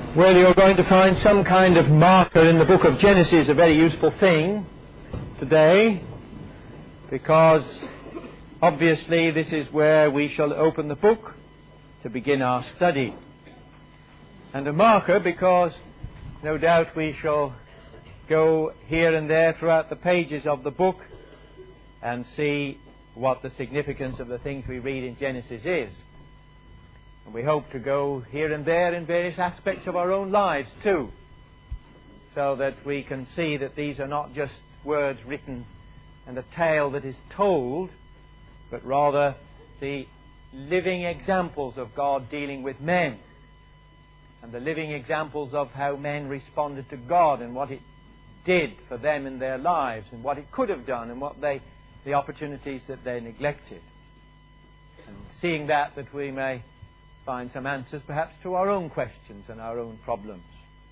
Well, you're going to find some kind of marker in the book of Genesis a very useful thing today, because obviously this is where we shall open the book to begin our study. And a marker because no doubt we shall go here and there throughout the pages of the book and see what the significance of the things we read in Genesis is. And we hope to go here and there in various aspects of our own lives too, so that we can see that these are not just words written and a tale that is told, but rather the living examples of God dealing with men, and the living examples of how men responded to God and what it did for them in their lives, and what it could have done, and what the opportunities that they neglected. And seeing that we may find some answers perhaps to our own questions and our own problems.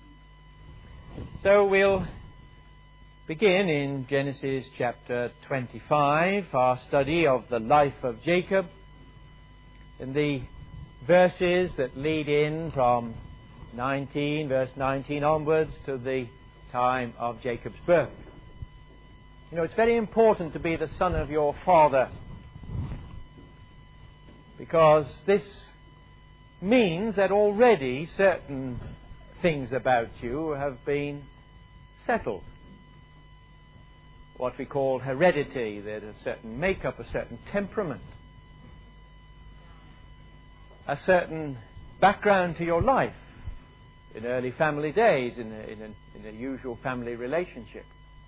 So we'll begin in Genesis chapter 25, our study of the life of Jacob, in the verses that lead in from verse 19 onwards to the time of Jacob's birth. You know, it's very important to be the son of your father, because this means that already certain things about you have been settled. What we call heredity. There's a certain makeup, a certain temperament, a certain background to your life in early family days, in a usual family relationship.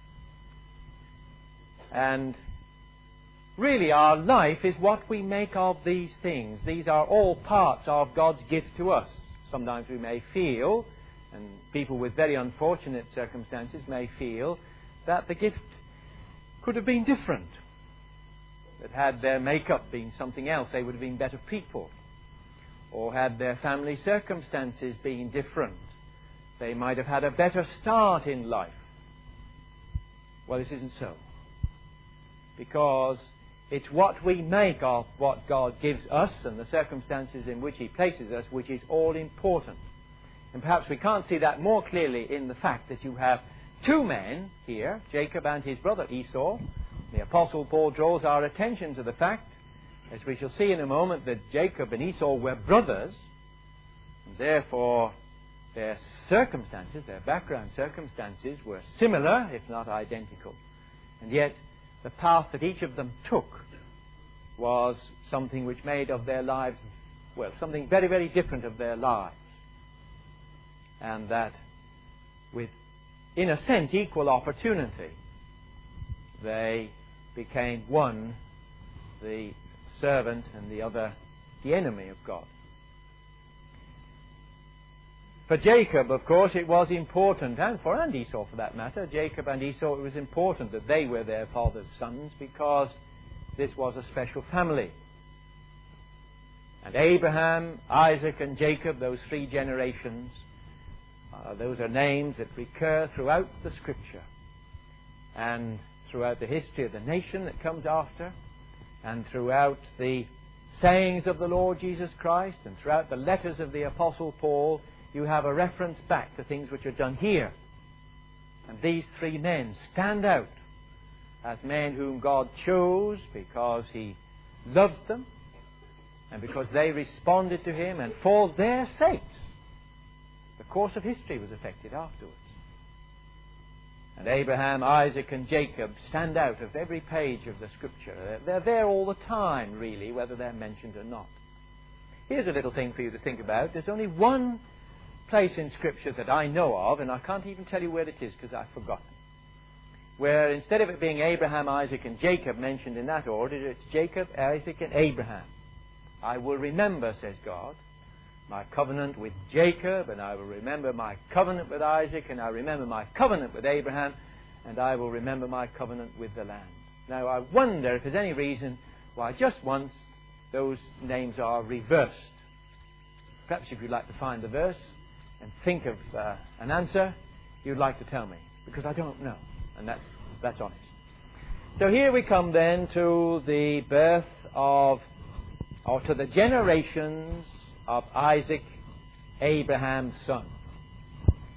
And really, our life is what we make of these things. These are all parts of God's gift to us. Sometimes we may feel, and people with very unfortunate circumstances may feel, that the gift could have been different. That had their makeup been something else, they would have been better people. Or had their family circumstances been different, they might have had a better start in life. Well, this isn't so. Because it's what we make of what God gives us and the circumstances in which He places us which is all important. And perhaps we can't see that more clearly in the fact that you have two men here, Jacob and his brother Esau. The Apostle Paul draws our attention to the fact, as we shall see in a moment, that Jacob and Esau were brothers, and therefore their circumstances, their background circumstances, were similar, if not identical. And yet the path that each of them took was something which made of their lives, well, something very, very different of their lives. And that with, in a sense, equal opportunity, they became one the servant and the other the enemy of God. For Jacob, of course, it was important, and Esau for that matter, Jacob and Esau, it was important that they were their father's sons, because this was a special family. And Abraham, Isaac and Jacob, those three generations, those are names that recur throughout the Scripture and throughout the history of the nation that comes after, and throughout the sayings of the Lord Jesus Christ, and throughout the letters of the Apostle Paul. You have a reference back to things which are done here. And these three men stand out as men whom God chose because He loved them and because they responded to Him, and for their sakes the course of history was affected afterwards. And Abraham, Isaac and Jacob stand out of every page of the Scripture. They're there all the time, really, whether they're mentioned or not. Here's a little thing for you to think about. There's only one place in Scripture that I know of, and I can't even tell you where it is because I've forgotten, where instead of it being Abraham, Isaac and Jacob mentioned in that order, it's Jacob, Isaac and Abraham. I will remember, says God, my covenant with Jacob, and I will remember my covenant with Isaac, and I remember my covenant with Abraham, and I will remember my covenant with the land. Now I wonder if there's any reason why just once those names are reversed. Perhaps if you'd like to find the verse and think of an answer, you'd like to tell me, because I don't know, and that's honest. So here we come then to the birth of, or to the generations of Isaac, Abraham's son.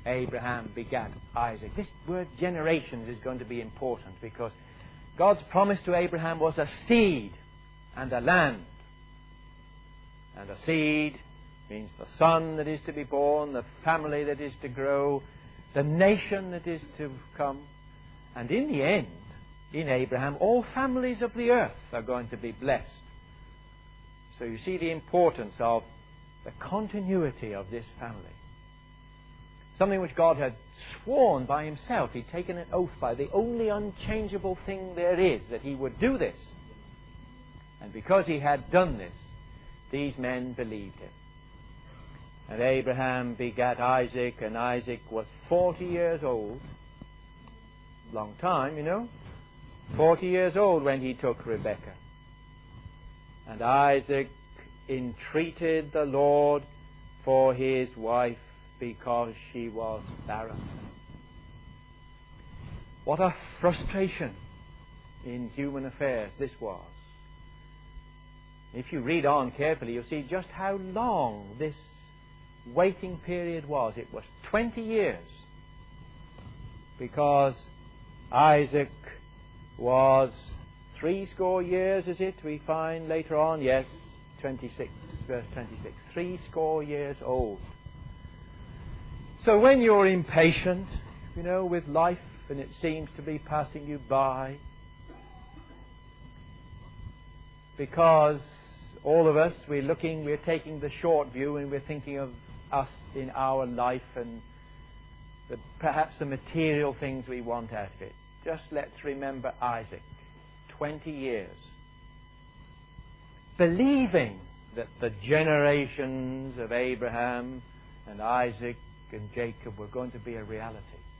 Abraham begat Isaac. This word generations is going to be important because God's promise to Abraham was a seed and a land. And a seed means the son that is to be born, the family that is to grow, the nation that is to come. And in the end, in Abraham, all families of the earth are going to be blessed. So you see the importance of the continuity of this family. Something which God had sworn by himself. He'd taken an oath by the only unchangeable thing there is, that he would do this. And because he had done this, these men believed him. And Abraham begat Isaac, and Isaac was 40 years old. Long time, you know. 40 years old when he took Rebekah. And Isaac entreated the Lord for his wife because she was barren. What a frustration in human affairs this was. If you read on carefully, you'll see just how long this waiting period was. It was 20 years, because Isaac was 60 years, is it? We find later on, yes, 26, verse 26, 60 years old. So when you're impatient, you know, with life, and it seems to be passing you by, because all of us, we're taking the short view, and we're thinking of us in our life and perhaps the material things we want out of it. Just let's remember Isaac, 20 years, believing that the generations of Abraham and Isaac and Jacob were going to be a reality.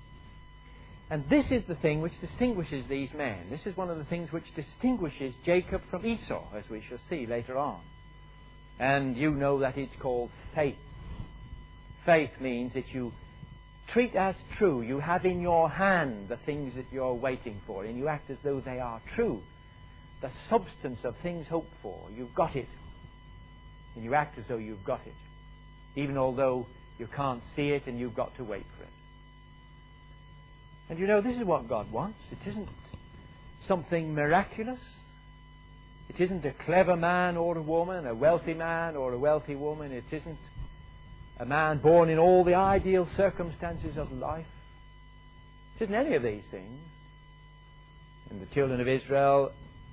And this is the thing which distinguishes these men. This is one of the things which distinguishes Jacob from Esau, as we shall see later on. And you know that it's called faith. Faith means that you treat as true. You have in your hand the things that you're waiting for, and you act as though they are true. The substance of things hoped for. You've got it. And you act as though you've got it, even although you can't see it and you've got to wait for it. And you know, this is what God wants. It isn't something miraculous. It isn't a clever man or a woman, a wealthy man or a wealthy woman. It isn't a man born in all the ideal circumstances of life. It isn't any of these things. And the children of Israel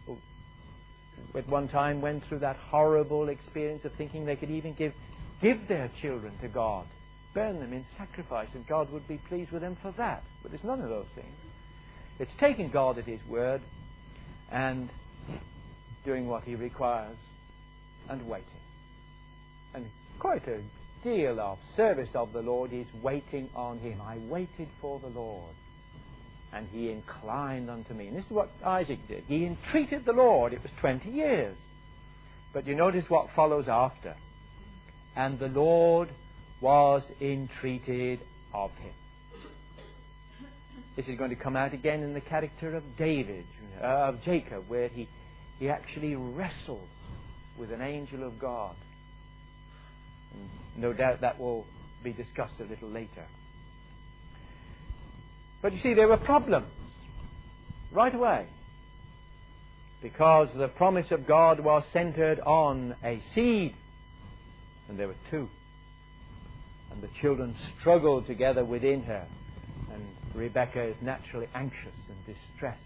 at one time went through that horrible experience of thinking they could even give their children to God, burn them in sacrifice, and God would be pleased with them for that. But it's none of those things. It's taking God at his word and doing what he requires and waiting. And quite a deal of service of the Lord is waiting on him. I waited for the Lord, and he inclined unto me. And this is what Isaac did. He entreated the Lord. It was 20 years. But you notice what follows after. And the Lord was entreated of him. This is going to come out again in the character of Jacob, where he actually wrestles with an angel of God. And no doubt that will be discussed a little later. But you see, there were problems right away, because the promise of God was centered on a seed, and there were two. And the children struggled together within her, and Rebekah is naturally anxious and distressed.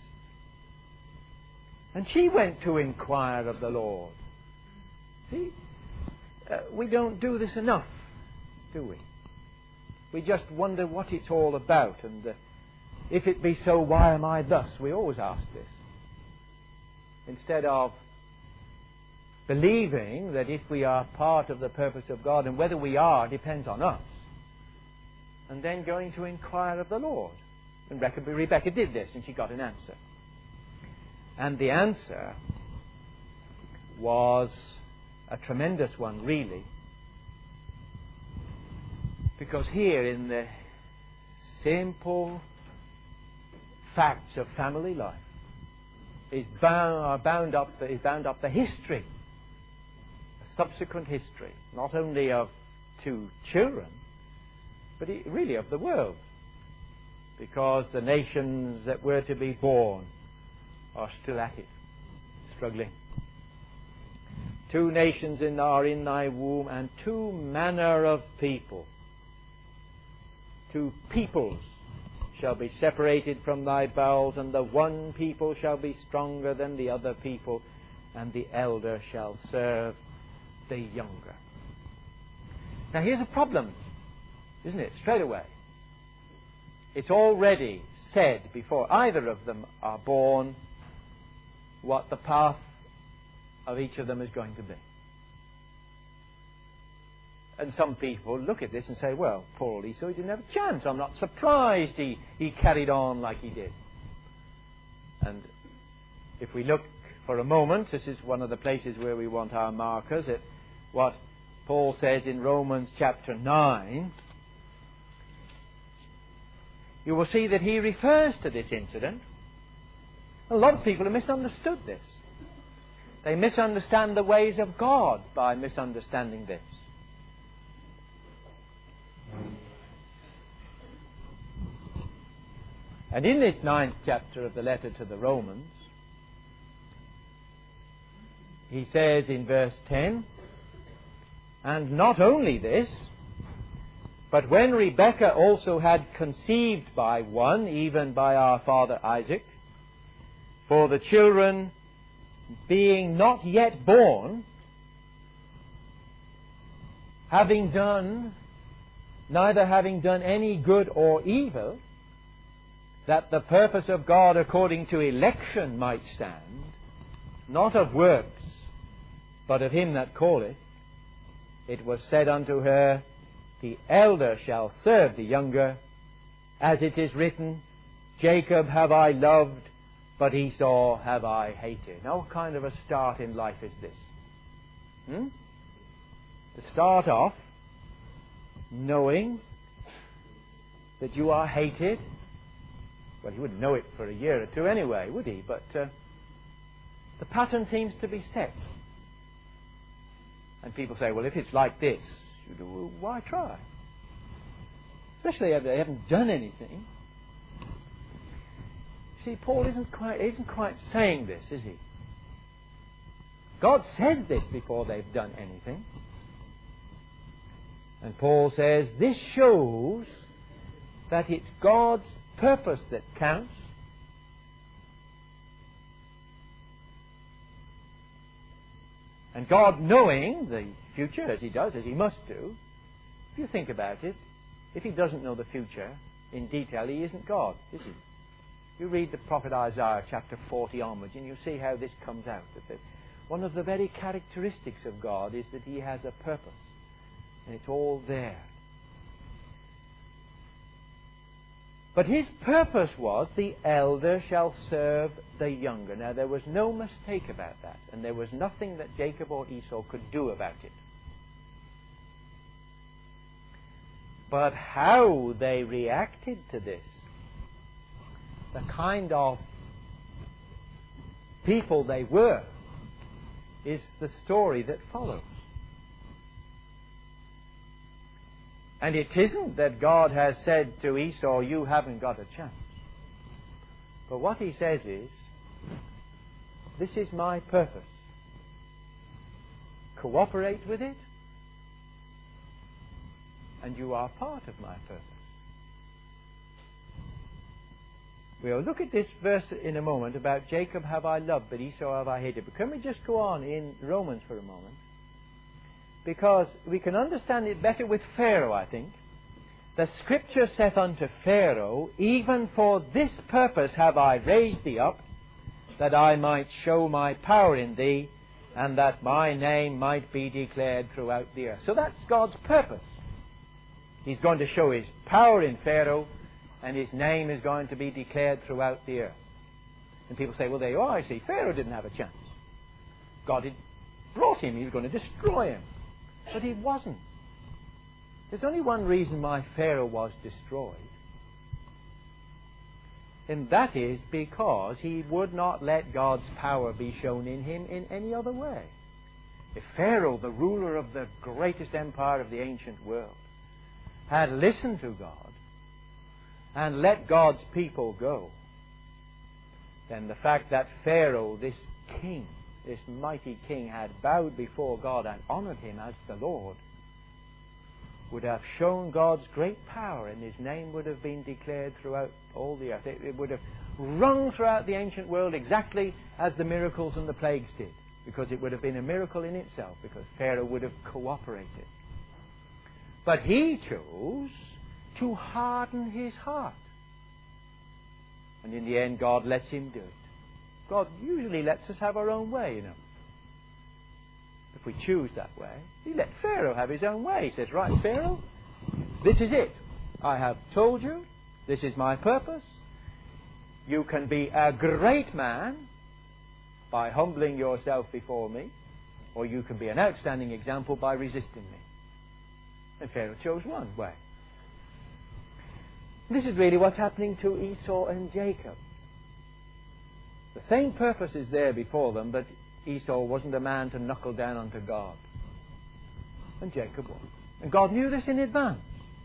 And she went to inquire of the Lord. See, we don't do this enough, do we? We just wonder what it's all about, and if it be so, why am I thus? We always ask this, instead of believing that if we are part of the purpose of God, and whether we are depends on us, and then going to inquire of the Lord. And Rebekah did this, and she got an answer. And the answer was a tremendous one, really, because here in the simple facts of family life is bound up the history, the subsequent history, not only of two children, but really of the world, because the nations that were to be born are still at it, struggling. 2 nations are in thy womb, and 2 manner of people. 2 peoples shall be separated from thy bowels, and the one people shall be stronger than the other people, and the elder shall serve the younger. Now here's a problem, isn't it? Straight away. It's already said before either of them are born what the path of each of them is going to be. And some people look at this and say, well, poor old Esau, he didn't have a chance. I'm not surprised he carried on like he did. And if we look for a moment, this is one of the places where we want our markers, at what Paul says in Romans chapter 9, you will see that he refers to this incident. A lot of people have misunderstood this. They misunderstand the ways of God by misunderstanding this. And in this 9th chapter of the letter to the Romans, he says in verse 10, and not only this, but when Rebekah also had conceived by one, even by our father Isaac, for the children being not yet born, neither having done any good or evil, that the purpose of God according to election might stand, not of works, but of him that calleth, it was said unto her, the elder shall serve the younger, as it is written, Jacob have I loved, but Esau have I hated. Now what kind of a start in life is this? To start off knowing that you are hated. Well, he wouldn't know it for a year or two anyway, would he? But the pattern seems to be set. And people say, well, if it's like this, why try? Especially if they haven't done anything. See, Paul isn't quite saying this, is he? God says this before they've done anything. And Paul says, this shows that it's God's purpose that counts. And God, knowing the future, as he does, as he must do, if you think about it, if he doesn't know the future in detail, he isn't God, is he? You read the prophet Isaiah chapter 40 onwards, and you see how this comes out. That one of the very characteristics of God is that he has a purpose, and it's all there. But his purpose was, the elder shall serve the younger. Now, there was no mistake about that, and there was nothing that Jacob or Esau could do about it. But how they reacted to this, the kind of people they were, is the story that follows. And it isn't that God has said to Esau, you haven't got a chance. But what he says is, this is my purpose. Cooperate with it, and you are part of my purpose. We'll look at this verse in a moment about Jacob have I loved, but Esau have I hated. But can we just go on in Romans for a moment? Because we can understand it better with Pharaoh, I think. The Scripture saith unto Pharaoh, even for this purpose have I raised thee up, that I might show my power in thee, and that my name might be declared throughout the earth. So that's God's purpose. He's going to show his power in Pharaoh, and his name is going to be declared throughout the earth. And people say, well, there you are, I see. Pharaoh didn't have a chance. God had brought him. He was going to destroy him. But he wasn't. There's only one reason why Pharaoh was destroyed. And that is because he would not let God's power be shown in him in any other way. If Pharaoh, the ruler of the greatest empire of the ancient world, had listened to God and let God's people go, then the fact that Pharaoh, this king, this mighty king, had bowed before God and honored him as the Lord, would have shown God's great power, and his name would have been declared throughout all the earth. It would have rung throughout the ancient world exactly as the miracles and the plagues did, because it would have been a miracle in itself, because Pharaoh would have cooperated. But he chose to harden his heart. And in the end, God lets him do it. God usually lets us have our own way, you know. If we choose that way, he let Pharaoh have his own way. He says, right, Pharaoh, this is it. I have told you, this is my purpose. You can be a great man by humbling yourself before me, or you can be an outstanding example by resisting me. And Pharaoh chose one way. This is really what's happening to Esau and Jacob. The same purpose is there before them, but Esau wasn't a man to knuckle down unto God. And Jacob was. And God knew this in advance.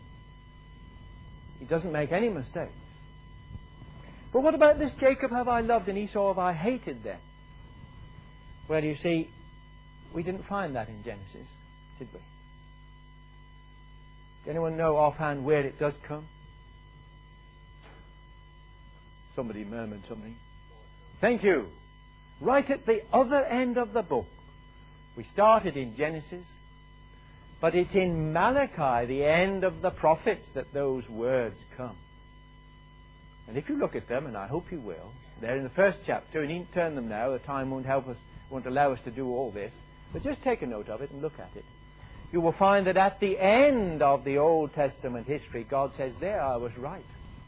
He doesn't make any mistakes. But what about this Jacob have I loved and Esau have I hated then? Well, you see, we didn't find that in Genesis, did we? Does anyone know offhand where it does come? Somebody murmured something. Thank you. Right at the other end of the book. We started in Genesis, but it's in Malachi, the end of the prophets, that those words come. And if you look at them, and I hope you will, they're in the first chapter, and you needn't turn them now, the time won't allow us to do all this, but just take a note of it and look at it. You will find that at the end of the Old Testament history, God says, there I was right.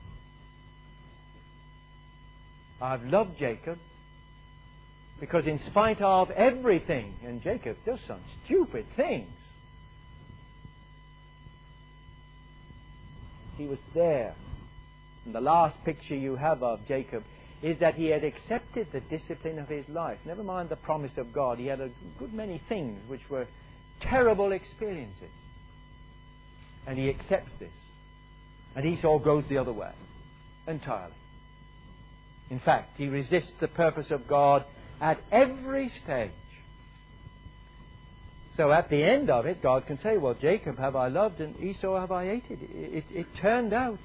I've loved Jacob, because in spite of everything, and Jacob does some stupid things, he was there. And the last picture you have of Jacob is that he had accepted the discipline of his life. Never mind the promise of God. He had a good many things which were terrible experiences. And he accepts this. And Esau goes the other way entirely. In fact, he resists the purpose of God at every stage. So at the end of it, God can say, well, Jacob have I loved and Esau have I hated. It turned out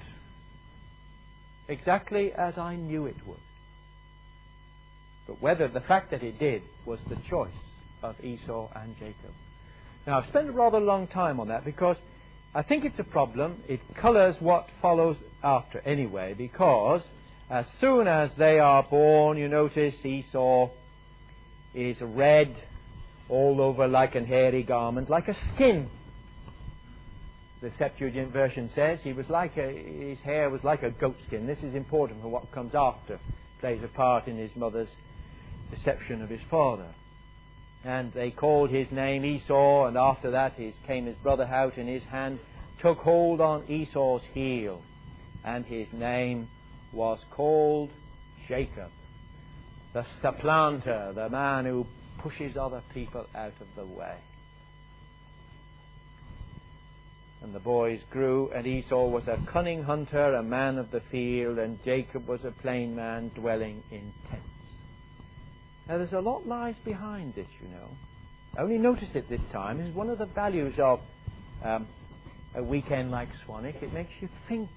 exactly as I knew it would. But whether the fact that it did was the choice of Esau and Jacob. Now, I've spent a rather long time on that because I think it's a problem. It colours what follows after anyway, because as soon as they are born, you notice Esau is red all over like an hairy garment, like a skin. The Septuagint version says his hair was like a goatskin. This is important for what comes after. It plays a part in his mother's deception of his father. And they called his name Esau, and after that came his brother out, and his hand took hold on Esau's heel, and his name was called Jacob, the supplanter, the man who pushes other people out of the way. And the boys grew, and Esau was a cunning hunter, a man of the field, and Jacob was a plain man dwelling in tents. Now there's a lot lies behind this, you know. I only noticed it this time. It's one of the values of a weekend like Swanwick. It makes you think.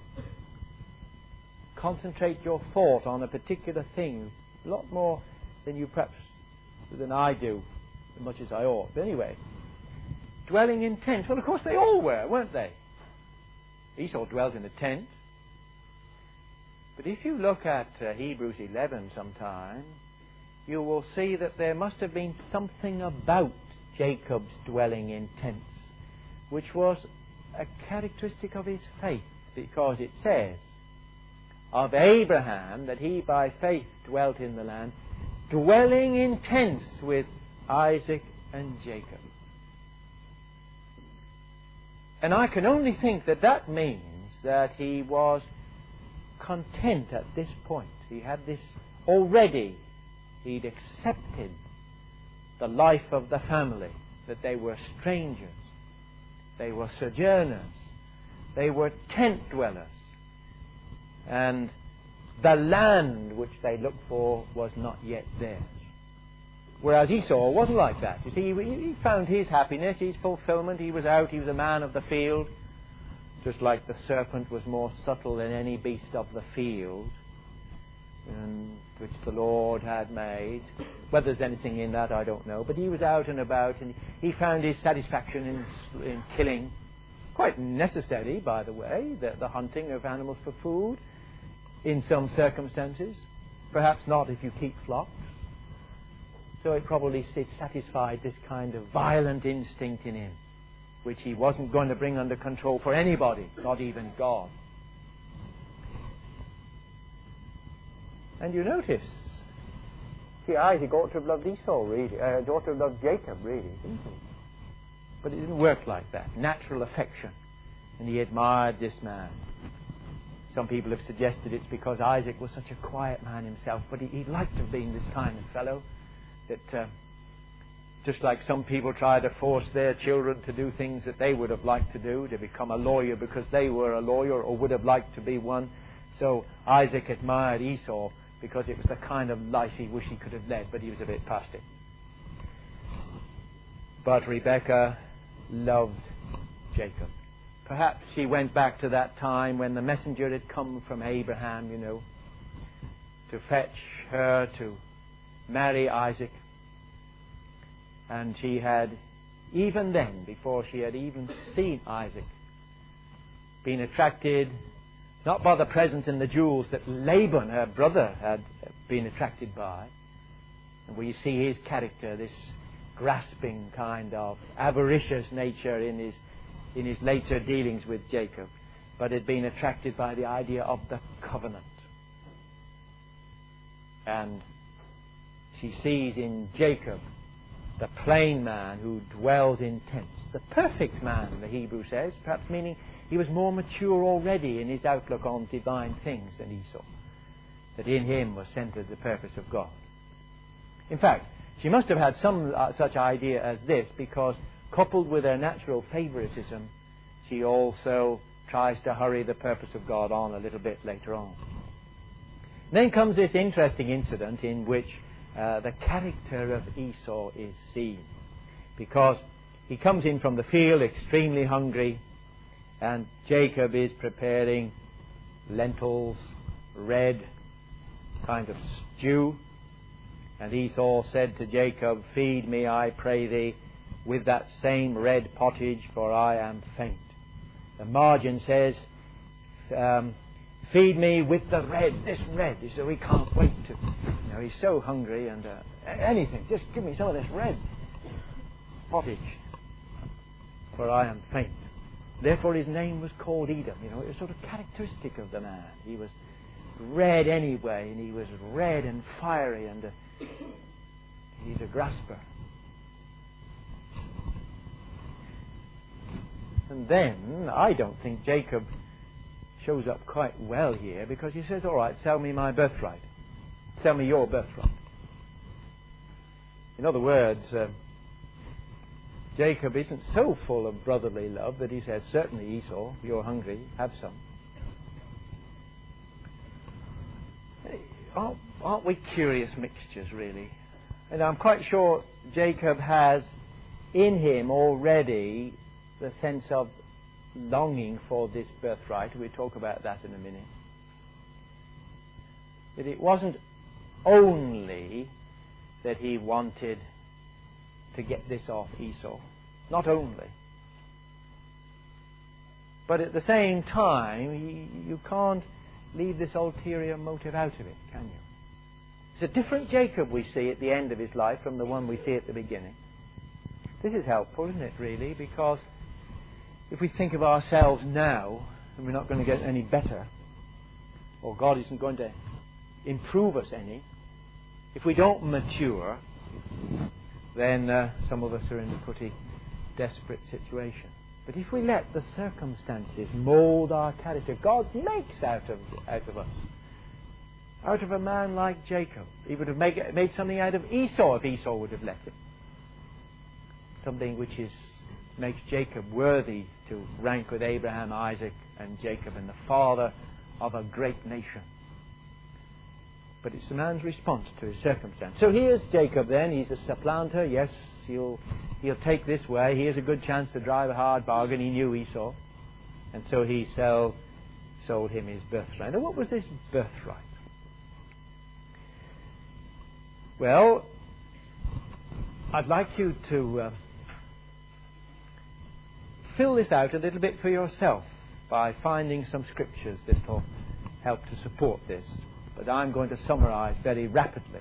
Concentrate your thought on a particular thing a lot more than I do, as much as I ought. But anyway, dwelling in tents. Well, of course they all were, weren't they? Esau dwelt in a tent. But if you look at Hebrews 11 sometime, you will see that there must have been something about Jacob's dwelling in tents, which was a characteristic of his faith, because it says of Abraham that he by faith dwelt in the land, dwelling in tents with Isaac and Jacob. And I can only think that that means that he was content at this point. He had this already. He'd accepted the life of the family, that they were strangers, they were sojourners, They were tent dwellers. And the land which they looked for was not yet theirs. Whereas Esau wasn't like that. You see, he found his happiness, his fulfillment. He was out, he was a man of the field. Just like the serpent was more subtle than any beast of the field, which the Lord had made. Whether there's anything in that, I don't know. But he was out and about, and he found his satisfaction in killing. Quite necessary, by the way, the hunting of animals for food in some circumstances. Perhaps not if you keep flocks. So it probably satisfied this kind of violent instinct in him, which he wasn't going to bring under control for anybody, not even God. And you notice, see, Isaac ought to have loved Esau, really. Ought to have loved Jacob, really, didn't he? But it didn't work like that. Natural affection. And he admired this man. Some people have suggested it's because Isaac was such a quiet man himself, but he liked to have been this kind of fellow. That just like some people try to force their children to do things that they would have liked to do, to become a lawyer because they were a lawyer or would have liked to be one. So Isaac admired Esau because it was the kind of life he wished he could have led, but he was a bit past it. But Rebekah loved Jacob. Perhaps she went back to that time when the messenger had come from Abraham, to fetch her to marry Isaac. And she had, even then, before she had even seen Isaac, been attracted not by the presents and the jewels that Laban, her brother, had been attracted by. And we see his character, this grasping kind of avaricious nature in his later dealings with Jacob, but had been attracted by the idea of the covenant. And she sees in Jacob the plain man who dwells in tents, the perfect man, the Hebrew says, perhaps meaning he was more mature already in his outlook on divine things than Esau, that in him was centered the purpose of God. In fact, she must have had some such idea as this, because coupled with her natural favoritism, she also tries to hurry the purpose of God on a little bit later on. Then comes this interesting incident in which the character of Esau is seen, because he comes in from the field extremely hungry, and Jacob is preparing lentils, red kind of stew, and Esau said to Jacob, "Feed me, I pray thee, with that same red pottage, for I am faint." The margin says, "Feed me with the red, this red." So he can't wait to, he's so hungry, and anything, just give me some of this red pottage, for I am faint. Therefore his name was called Edom. It was sort of characteristic of the man. He was red anyway, and he was red and fiery, and he's a grasper. And then I don't think Jacob shows up quite well here, because he says, "All right, sell me my birthright. Sell me your birthright." In other words, Jacob isn't so full of brotherly love that he says, "Certainly, Esau, you're hungry, have some." Aren't we curious mixtures, really? And I'm quite sure Jacob has in him already the sense of longing for this birthright. We'll talk about that in a minute. That it wasn't only that he wanted to get this off Esau. Not only. But at the same time, you can't leave this ulterior motive out of it, can you? It's a different Jacob we see at the end of his life from the one we see at the beginning. This is helpful, isn't it, really? Because if we think of ourselves now, and we're not going to get any better, or God isn't going to improve us any, if we don't mature, then some of us are in a pretty desperate situation. But if we let the circumstances mold our character, God makes out of us. Out of a man like Jacob. He would have made something out of Esau if Esau would have let him. Something which is makes Jacob worthy to rank with Abraham, Isaac, and Jacob, and the father of a great nation. But it's the man's response to his circumstance. So here's Jacob then. He's a supplanter. Yes, he'll take this way. He has a good chance to drive a hard bargain. He knew Esau. And so he sold him his birthright. Now what was this birthright? Well, I'd like you to fill this out a little bit for yourself by finding some scriptures that will help to support this. But I'm going to summarize very rapidly.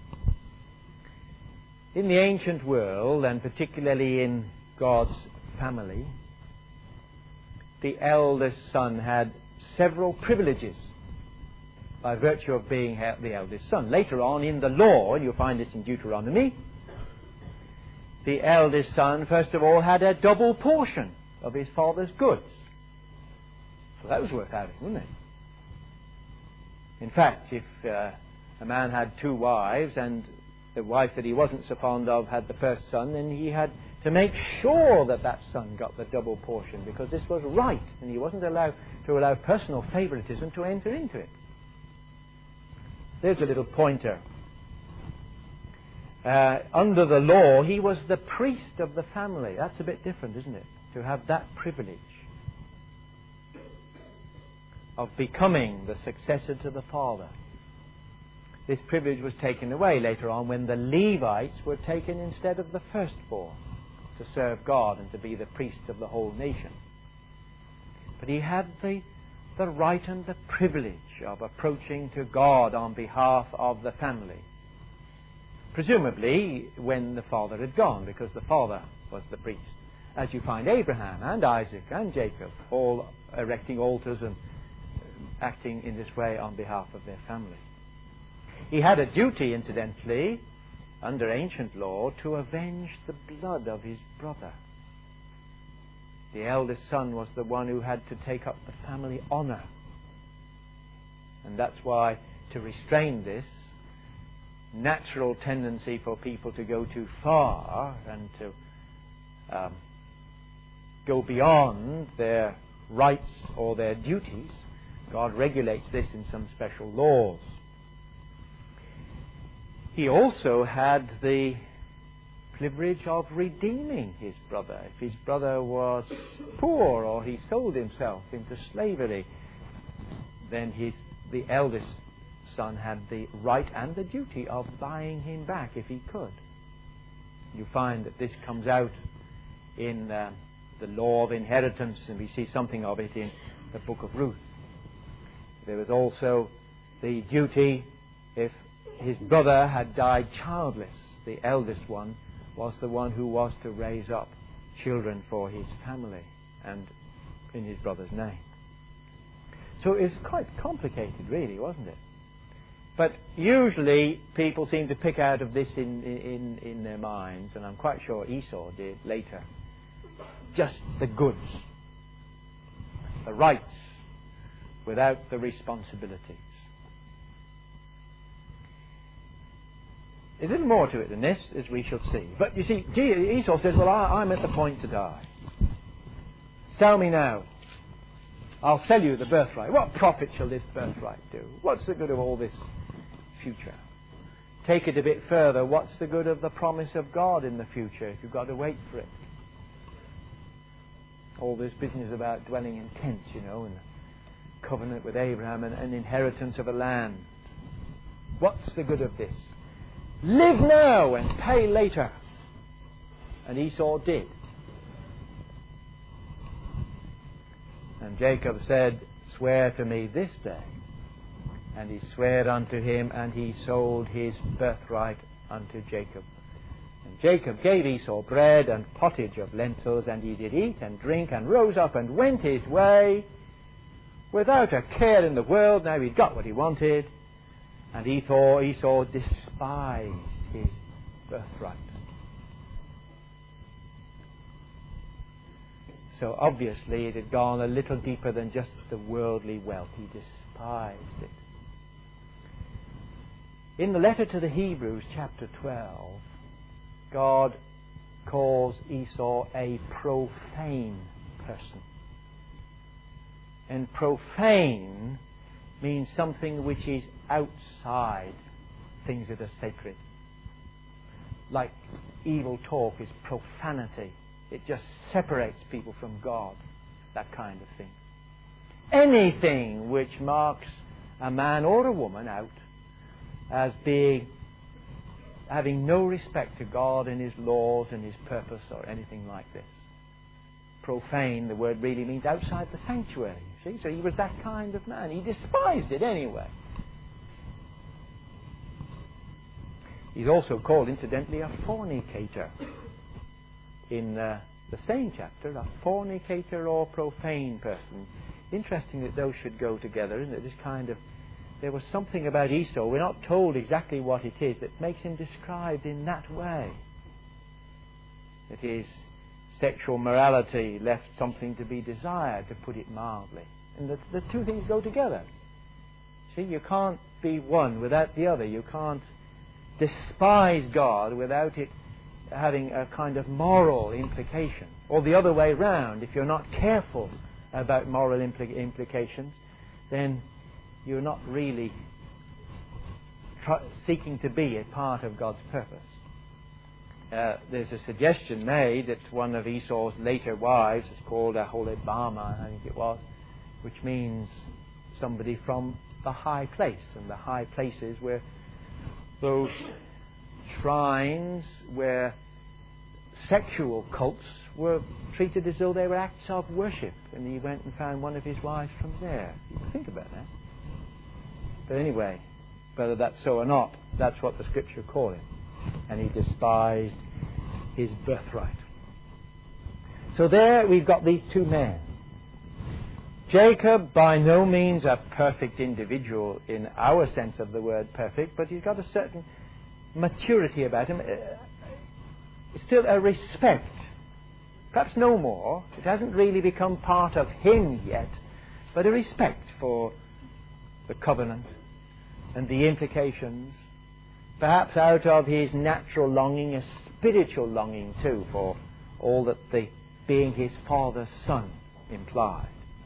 In the ancient world, and particularly in God's family, the eldest son had several privileges by virtue of being the eldest son. Later on in the law, and you'll find this in Deuteronomy, the eldest son, first of all, had a double portion of his father's goods. So that was worth having, wasn't it? In fact, if a man had two wives and the wife that he wasn't so fond of had the first son, then he had to make sure that that son got the double portion, because this was right, and he wasn't allowed to allow personal favoritism to enter into it. There's a little pointer. Under the law, he was the priest of the family. That's a bit different, isn't it? To have that privilege of becoming the successor to the father. This privilege was taken away later on when the Levites were taken instead of the firstborn to serve God and to be the priests of the whole nation. But he had the right and the privilege of approaching to God on behalf of the family. Presumably when the father had gone, because the father was the priest. As you find Abraham and Isaac and Jacob all erecting altars and acting in this way on behalf of their family. He had a duty, incidentally, under ancient law, to avenge the blood of his brother. The eldest son was the one who had to take up the family honor. And that's why, to restrain this natural tendency for people to go too far and to go beyond their rights or their duties, God regulates this in some special laws. He also had the privilege of redeeming his brother. If his brother was poor or he sold himself into slavery, then the eldest son had the right and the duty of buying him back if he could. You find that this comes out in the law of inheritance, and we see something of it in the book of Ruth. There was also the duty, if his brother had died childless, the eldest one was the one who was to raise up children for his family and in his brother's name. So it's quite complicated, really, wasn't it? But usually people seem to pick out of this in their minds, and I'm quite sure Esau did later, just the goods, the rights, without the responsibilities. There's a little more to it than this, as we shall see. But you see, Esau says, well, I'm at the point to die. Sell me now. I'll sell you the birthright. What profit shall this birthright do? What's the good of all this future? Take it a bit further. What's the good of the promise of God in the future if you've got to wait for it? All this business about dwelling in tents, and covenant with Abraham and an inheritance of a land. What's the good of this? Live now and pay later. And Esau did. And Jacob said, swear to me this day. And he sware unto him, and he sold his birthright unto Jacob. And Jacob gave Esau bread and pottage of lentils, and he did eat and drink, and rose up and went his way without a care in the world. Now he'd got what he wanted. And Esau despised his birthright. So obviously it had gone a little deeper than just the worldly wealth. He despised it. In the letter to the Hebrews, chapter 12, God calls Esau a profane person. And profane means something which is outside things that are sacred. Like evil talk is profanity. It just separates people from God. That kind of thing. Anything which marks a man or a woman out as having no respect to God and His laws and His purpose or anything like this. Profane, the word really means outside the sanctuary. See? So he was that kind of man. He despised it anyway. He's also called, incidentally, a fornicator. In the same chapter, a fornicator or profane person. Interesting that those should go together, isn't it? This kind of... There was something about Esau, we're not told exactly what it is, that makes him described in that way. That his sexual morality left something to be desired, to put it mildly. And the two things go together. See, you can't be one without the other. You can't despise God without it having a kind of moral implication. Or the other way round, if you're not careful about moral implications, then you're not really seeking to be a part of God's purpose. There's a suggestion made that one of Esau's later wives is called Aholibama, I think it was, which means somebody from the high place. And the high places were those shrines where sexual cults were treated as though they were acts of worship. And he went and found one of his wives from there. You can think about that. But anyway, whether that's so or not, that's what the Scripture call him. And he despised his birthright. So there we've got these two men. Jacob, by no means a perfect individual in our sense of the word perfect, but he's got a certain maturity about him. Still a respect. Perhaps no more. It hasn't really become part of him yet, but a respect for the covenant and the implications. Perhaps out of his natural longing, a spiritual longing too, for all that the being his father's son implied.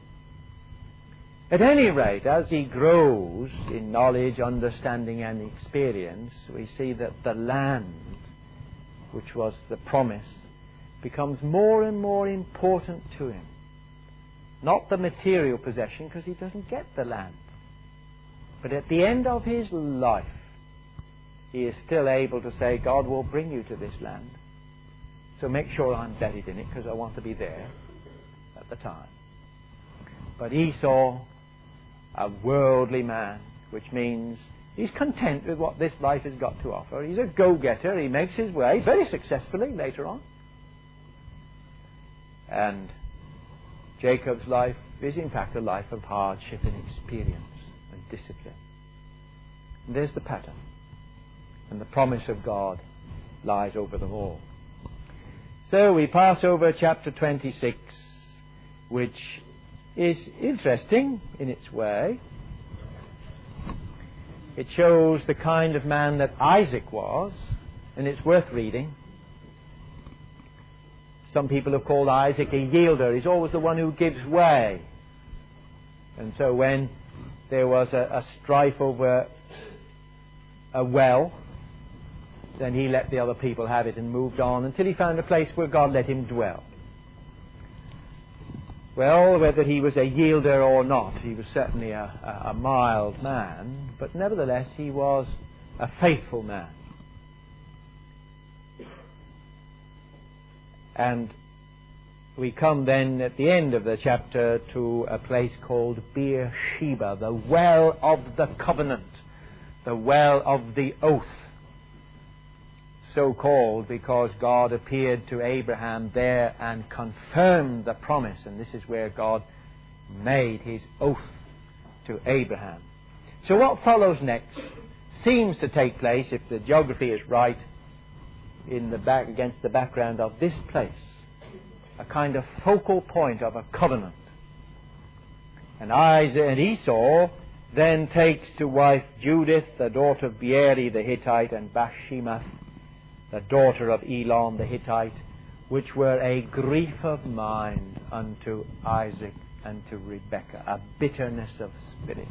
At any rate, as he grows in knowledge, understanding and experience, we see that the land, which was the promise, becomes more and more important to him. Not the material possession, because he doesn't get the land. But at the end of his life, he is still able to say, God will bring you to this land. So make sure I'm buried in it, because I want to be there at the time. But Esau, a worldly man, which means he's content with what this life has got to offer. He's a go-getter. He makes his way very successfully later on. And Jacob's life is in fact a life of hardship and experience and discipline. And there's the pattern. And the promise of God lies over them all. So we pass over chapter 26, which is interesting in its way. It shows the kind of man that Isaac was, and it's worth reading. Some people have called Isaac a yielder. He's always the one who gives way. And so when there was a strife over a well, then he let the other people have it and moved on until he found a place where God let him dwell. Well, whether he was a yielder or not, he was certainly a mild man, but nevertheless he was a faithful man. And we come then at the end of the chapter to a place called Beersheba, the well of the covenant, the well of the oath. So called because God appeared to Abraham there and confirmed the promise, and this is where God made his oath to Abraham. So what follows next seems to take place, if the geography is right, in the back against the background of this place, a kind of focal point of a covenant. And Isaac and Esau then takes to wife Judith, the daughter of Beeri the Hittite, and Bashemath, the daughter of Elon the Hittite, which were a grief of mind unto Isaac and to Rebekah, a bitterness of spirit.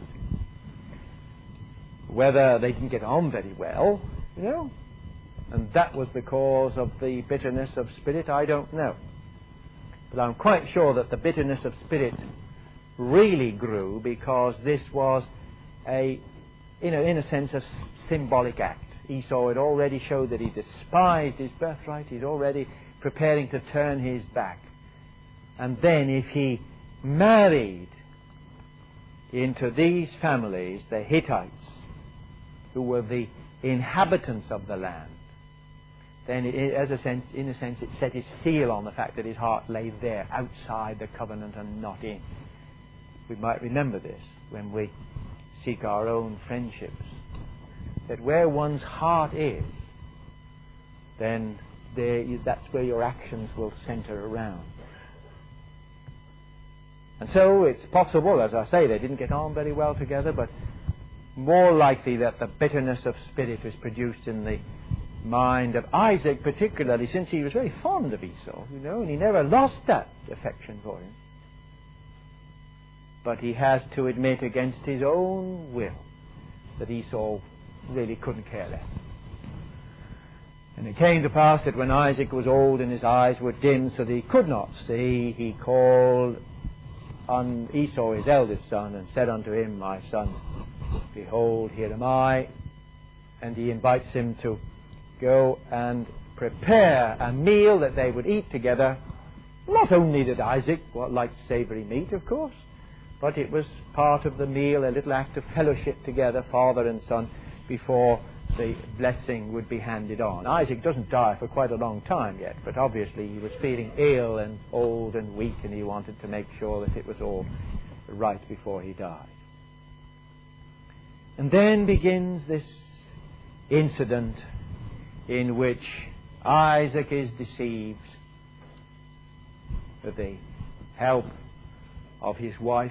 Whether they didn't get on very well, and that was the cause of the bitterness of spirit, I don't know. But I'm quite sure that the bitterness of spirit really grew because this was in a sense, a symbolic act. Esau had already showed that he despised his birthright. He's already preparing to turn his back. And then if he married into these families, the Hittites, who were the inhabitants of the land, then in a sense it set his seal on the fact that his heart lay there, outside the covenant and not in. We might remember this when we seek our own friendships, that where one's heart is, then that's where your actions will center around. And so it's possible, as I say, they didn't get on very well together, but more likely that the bitterness of spirit was produced in the mind of Isaac, particularly since he was very fond of Esau, and he never lost that affection for him. But he has to admit against his own will that Esau really couldn't care less. And it came to pass that when Isaac was old and his eyes were dim so that he could not see, he called on Esau his eldest son and said unto him, My son, behold, here am I. And he invites him to go and prepare a meal that they would eat together. Not only did Isaac liked savoury meat, of course, but it was part of the meal, a little act of fellowship together, father and son, before the blessing would be handed on. Isaac doesn't die for quite a long time yet, but obviously he was feeling ill and old and weak, and he wanted to make sure that it was all right before he died. And then begins this incident in which Isaac is deceived with the help of his wife.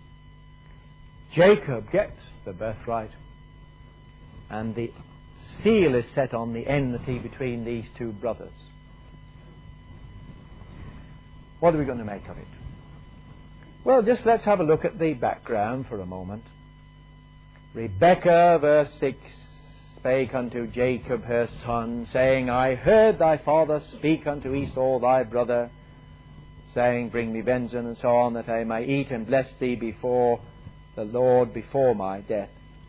Jacob gets the birthright, and the seal is set on the enmity between these two brothers. What are we going to make of it? Well, just let's have a look at the background for a moment. Rebekah, verse 6, spake unto Jacob her son, saying, I heard thy father speak unto Esau thy brother, saying, Bring me venison, and so on, that I may eat and bless thee before the Lord before my death.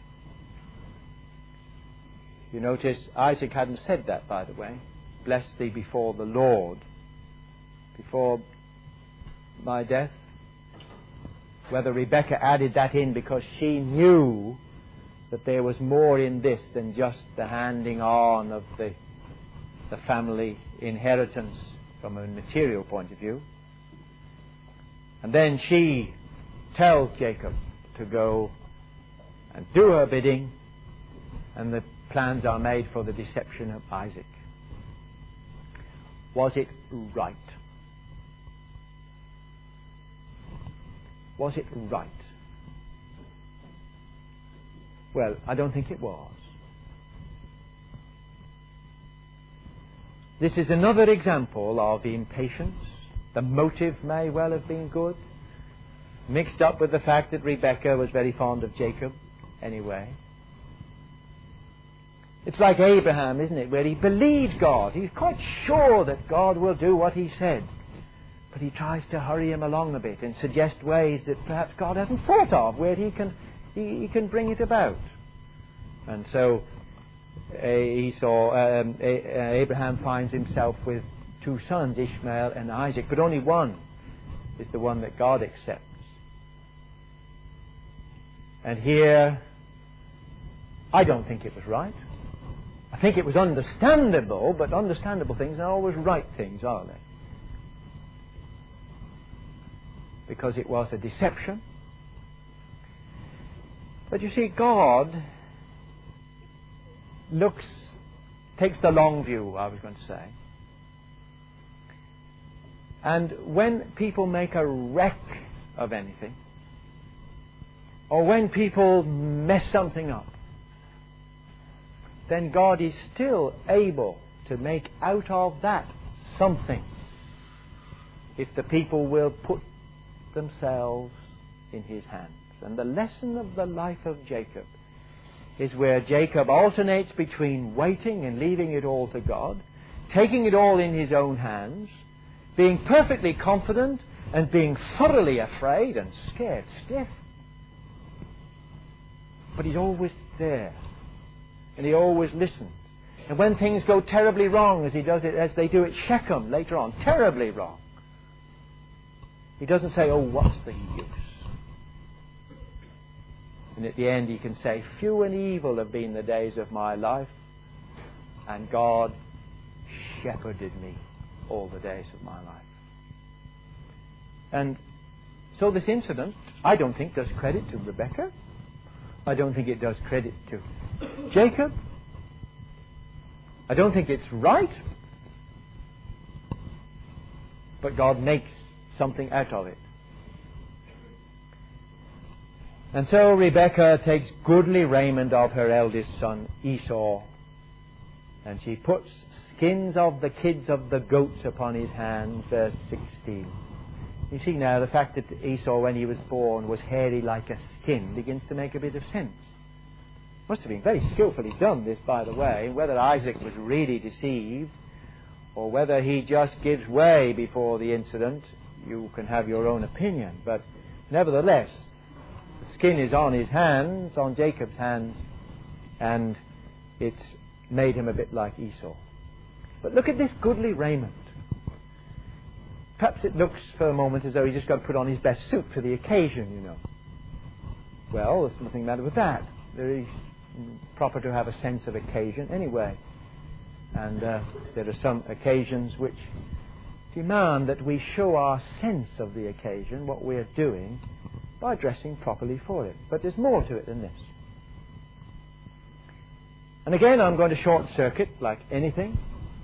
You notice Isaac hadn't said that, by the way. Bless thee before the Lord before my death. Whether Rebekah added that in because she knew that there was more in this than just the handing on of the family inheritance from a material point of view. And then she tells Jacob to go and do her bidding, and the plans are made for the deception of Isaac. Was it right? Was it right? Well, I don't think it was. This is another example of impatience. The motive may well have been good, mixed up with the fact that Rebekah was very fond of Jacob anyway. It's like Abraham, isn't it, where he believed God. He's quite sure that God will do what he said. But he tries to hurry him along a bit and suggest ways that perhaps God hasn't thought of, where he can bring it about. And so Abraham finds himself with two sons, Ishmael and Isaac, but only one is the one that God accepts. And here, I don't think it was right. I think it was understandable, but understandable things are always right things, are they? Because it was a deception. But you see, God takes the long view, I was going to say. And when people make a wreck of anything, or when people mess something up, then God is still able to make out of that something if the people will put themselves in his hands. And the lesson of the life of Jacob is where Jacob alternates between waiting and leaving it all to God, taking it all in his own hands, being perfectly confident and being thoroughly afraid and scared stiff. But he's always there, and he always listens. And when things go terribly wrong, as they do at Shechem later on, terribly wrong, he doesn't say, "Oh, what's the use?" And at the end he can say, "Few and evil have been the days of my life, and God shepherded me all the days of my life." And so this incident, I don't think, does credit to Rebekah. I don't think it does credit to Jacob. I don't think it's right. But God makes something out of it. And so Rebekah takes goodly raiment of her eldest son Esau, and she puts skins of the kids of the goats upon his hands, verse 16. You see now, the fact that Esau, when he was born, was hairy like a skin begins to make a bit of sense. Must have been very skillfully done, this, by the way. Whether Isaac was really deceived or whether he just gives way before the incident, you can have your own opinion. But nevertheless, the skin is on his hands, on Jacob's hands, and it's made him a bit like Esau. But look at this goodly raiment. Perhaps it looks for a moment as though he's just got to put on his best suit for the occasion, you know. Well, there's nothing matter with that. It's proper to have a sense of occasion anyway. And there are some occasions which demand that we show our sense of the occasion, what we're doing, by dressing properly for it. But there's more to it than this. And again, I'm going to short circuit like anything.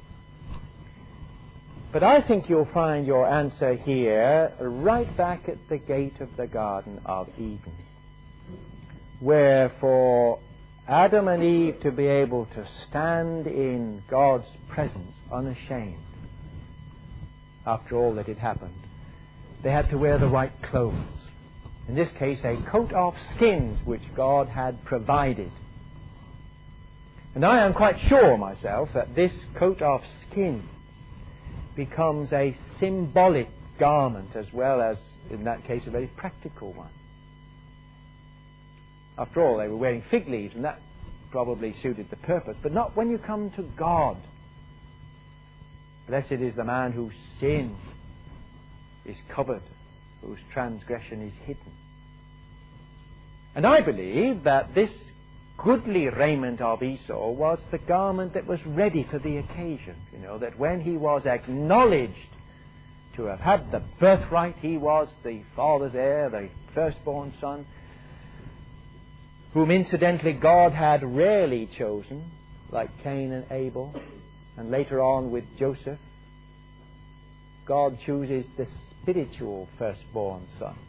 But I think you'll find your answer here right back at the gate of the Garden of Eden, where for Adam and Eve to be able to stand in God's presence unashamed after all that had happened, they had to wear the right clothes. In this case, a coat of skins which God had provided. And I am quite sure myself that this coat of skins becomes a symbolic garment as well as, in that case, a very practical one. After all, they were wearing fig leaves, and that probably suited the purpose, but not when you come to God. Blessed is the man whose sin is covered, whose transgression is hidden. And I believe that this goodly raiment of Esau was the garment that was ready for the occasion. You know, that when he was acknowledged to have had the birthright, he was the father's heir, the firstborn son, whom incidentally God had rarely chosen, like Cain and Abel, and later on with Joseph. God chooses the spiritual firstborn son,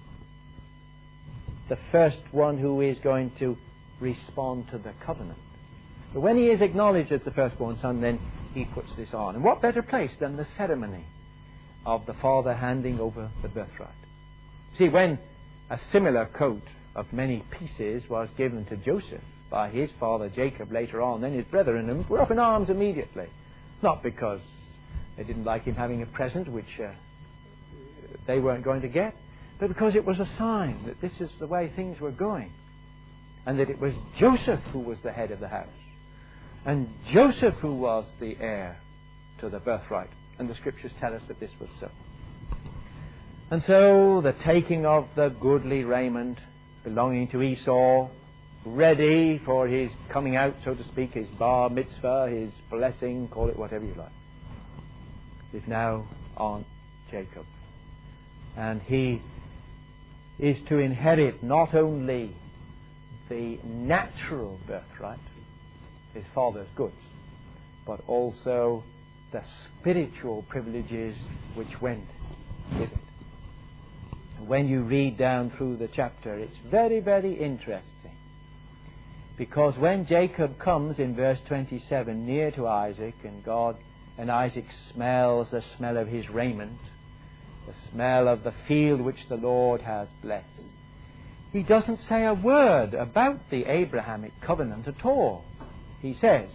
the first one who is going to respond to the covenant. But when he is acknowledged as the firstborn son, then he puts this on. And what better place than the ceremony of the father handing over the birthright? See, when a similar coat of many pieces was given to Joseph by his father Jacob later on, then his brethren were up in arms immediately. Not because they didn't like him having a present which they weren't going to get, but because it was a sign that this is the way things were going, and that it was Joseph who was the head of the house, and Joseph who was the heir to the birthright. And the Scriptures tell us that this was so. And so the taking of the goodly raiment belonging to Esau, ready for his coming out, so to speak, his bar mitzvah, his blessing, call it whatever you like, is now on Jacob. And he is to inherit not only the natural birthright, his father's goods, but also the spiritual privileges which went with it. When you read down through the chapter, it's very, very interesting. Because when Jacob comes in verse 27 near to Isaac, and Isaac smells the smell of his raiment, the smell of the field which the Lord has blessed. He doesn't say a word about the Abrahamic covenant at all. He says,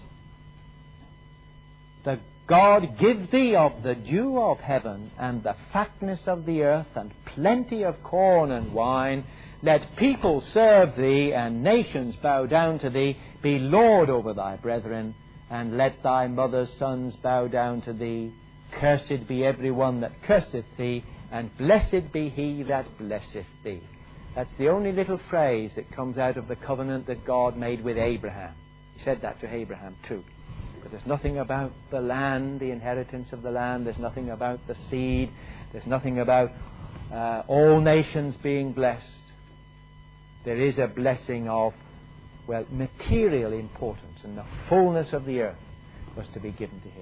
"The God give thee of the dew of heaven and the fatness of the earth and plenty of corn and wine. Let people serve thee and nations bow down to thee. Be Lord over thy brethren, and let thy mother's sons bow down to thee. Cursed be every one that curseth thee, and blessed be he that blesseth thee." That's the only little phrase that comes out of the covenant that God made with Abraham. He said that to Abraham too. But there's nothing about the land, the inheritance of the land. There's nothing about the seed. There's nothing about all nations being blessed. There is a blessing of, well, material importance, and the fullness of the earth was to be given to him.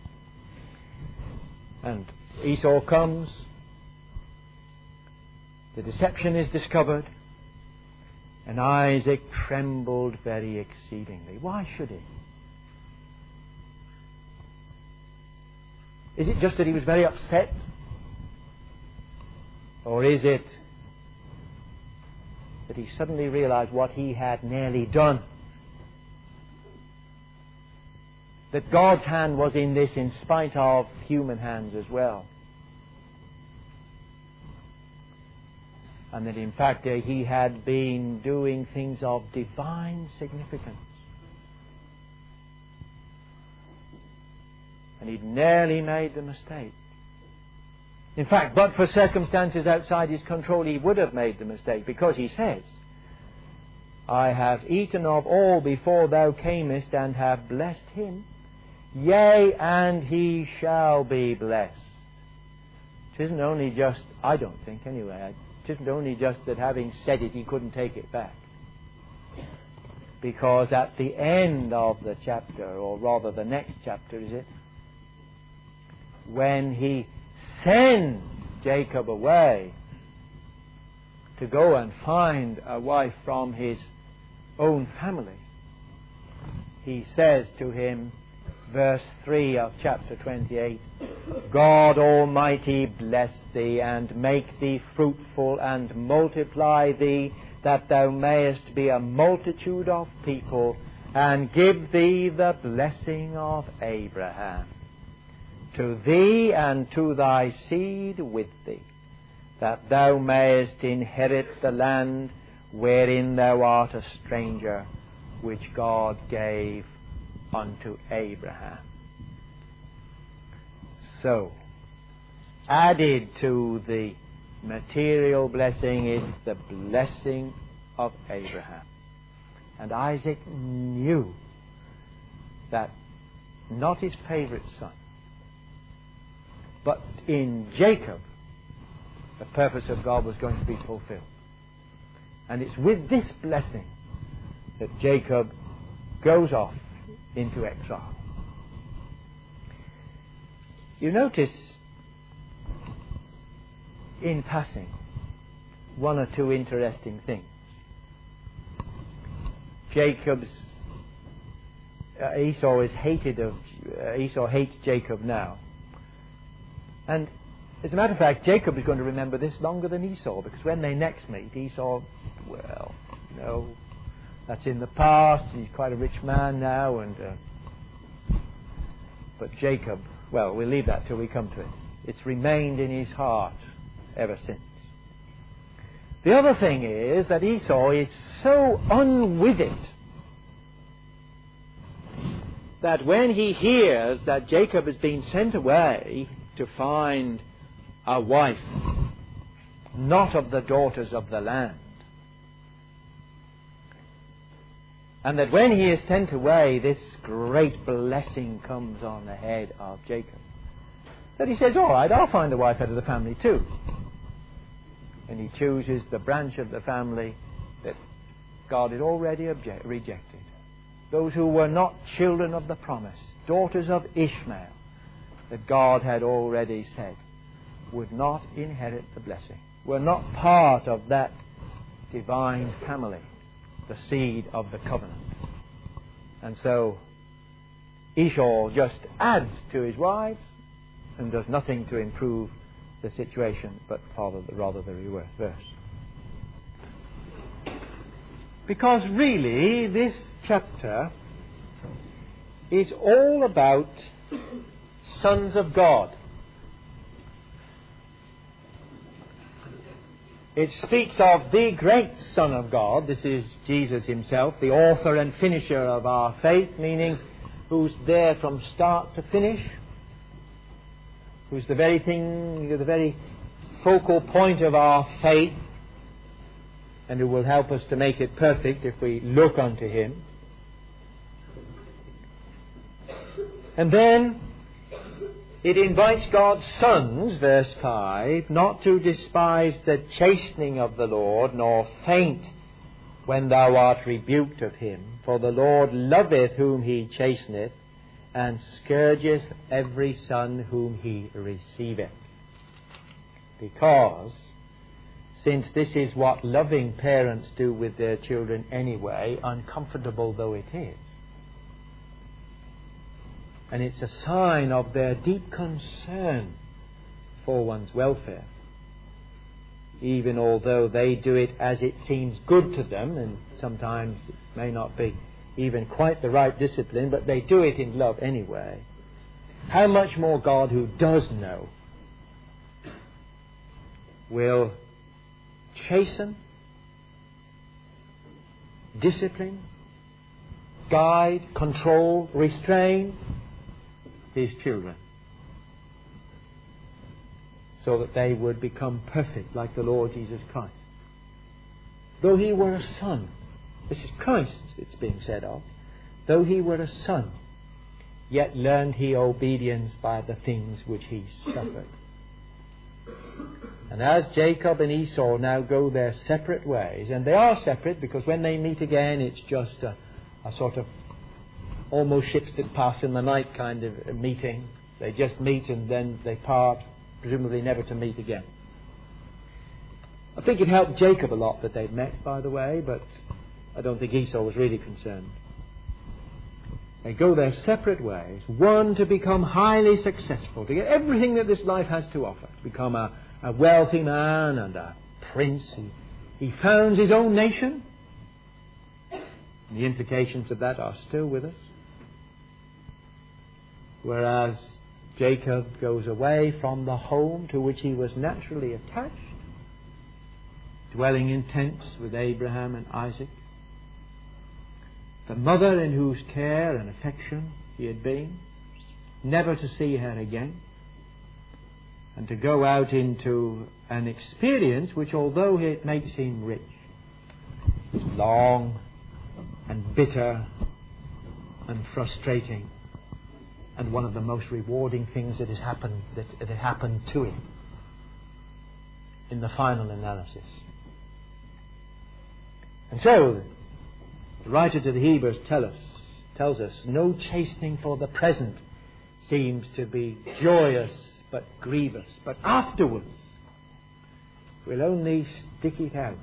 And Esau comes. The deception is discovered, and Isaac trembled very exceedingly. Why should he? Is it just that he was very upset? Or is it that he suddenly realized what he had nearly done? That God's hand was in this in spite of human hands as well. And that in fact he had been doing things of divine significance. And he'd nearly made the mistake. In fact, but for circumstances outside his control, he would have made the mistake, because he says, "I have eaten of all before thou camest, and have blessed him. Yea, and he shall be blessed." It isn't only just, I don't think anyway, it isn't only just that having said it he couldn't take it back. Because at the end of the chapter, or rather the next chapter, is it? When he sends Jacob away to go and find a wife from his own family, he says to him, verse 3 of chapter 28, "God Almighty bless thee, and make thee fruitful, and multiply thee, that thou mayest be a multitude of people, and give thee the blessing of Abraham. To thee and to thy seed with thee, that thou mayest inherit the land wherein thou art a stranger, which God gave unto Abraham." So, added to the material blessing is the blessing of Abraham. And Isaac knew that not his favorite son, but in Jacob, the purpose of God was going to be fulfilled. And it's with this blessing that Jacob goes off into exile. You notice, in passing, one or two interesting things. Esau hates Jacob now. And as a matter of fact, Jacob is going to remember this longer than Esau, because when they next meet, Esau, well, that's in the past. He's quite a rich man now, but Jacob, well, we'll leave that till we come to it. It's remained in his heart ever since. The other thing is that Esau is so unwith it that when he hears that Jacob has been sent away to find a wife not of the daughters of the land, and that when he is sent away this great blessing comes on the head of Jacob, that he says, "All right, I'll find a wife out of the family too." And he chooses the branch of the family that God had already rejected. Those who were not children of the promise, daughters of Ishmael, that God had already said would not inherit the blessing, were not part of that divine family, the seed of the covenant. And so Esau just adds to his wives and does nothing to improve the situation, but rather the reverse. Because really, this chapter is all about sons of God. It speaks of the great Son of God. This is Jesus himself, the author and finisher of our faith, meaning who's there from start to finish, who's the very focal point of our faith, and who will help us to make it perfect if we look unto him. And then it invites God's sons, verse 5, not to despise the chastening of the Lord, nor faint when thou art rebuked of him. For the Lord loveth whom he chasteneth, and scourgeth every son whom he receiveth. Because, since this is what loving parents do with their children anyway, uncomfortable though it is, and it's a sign of their deep concern for one's welfare, even although they do it as it seems good to them, and sometimes it may not be even quite the right discipline, but they do it in love anyway. How much more God, who does know, will chasten, discipline, guide, control, restrain his children, so that they would become perfect like the Lord Jesus Christ. Though he were a son, this is Christ it's being said of, though he were a son, yet learned he obedience by the things which he suffered. And as Jacob and Esau now go their separate ways, and they are separate because when they meet again it's just a sort of almost ships that pass in the night kind of a meeting. They just meet and then they part, presumably never to meet again. I think it helped Jacob a lot that they'd met, by the way, but I don't think Esau was really concerned. They go their separate ways, one to become highly successful, to get everything that this life has to offer, to become a wealthy man and a prince. He founds his own nation. And the implications of that are still with us. Whereas Jacob goes away from the home to which he was naturally attached, dwelling in tents with Abraham and Isaac, the mother in whose care and affection he had been, never to see her again, and to go out into an experience which, although it makes him rich, is long and bitter and frustrating, and one of the most rewarding things that has happened to him in the final analysis. And so the writer to the Hebrews tells us no chastening for the present seems to be joyous but grievous, but afterwards will only stick it out.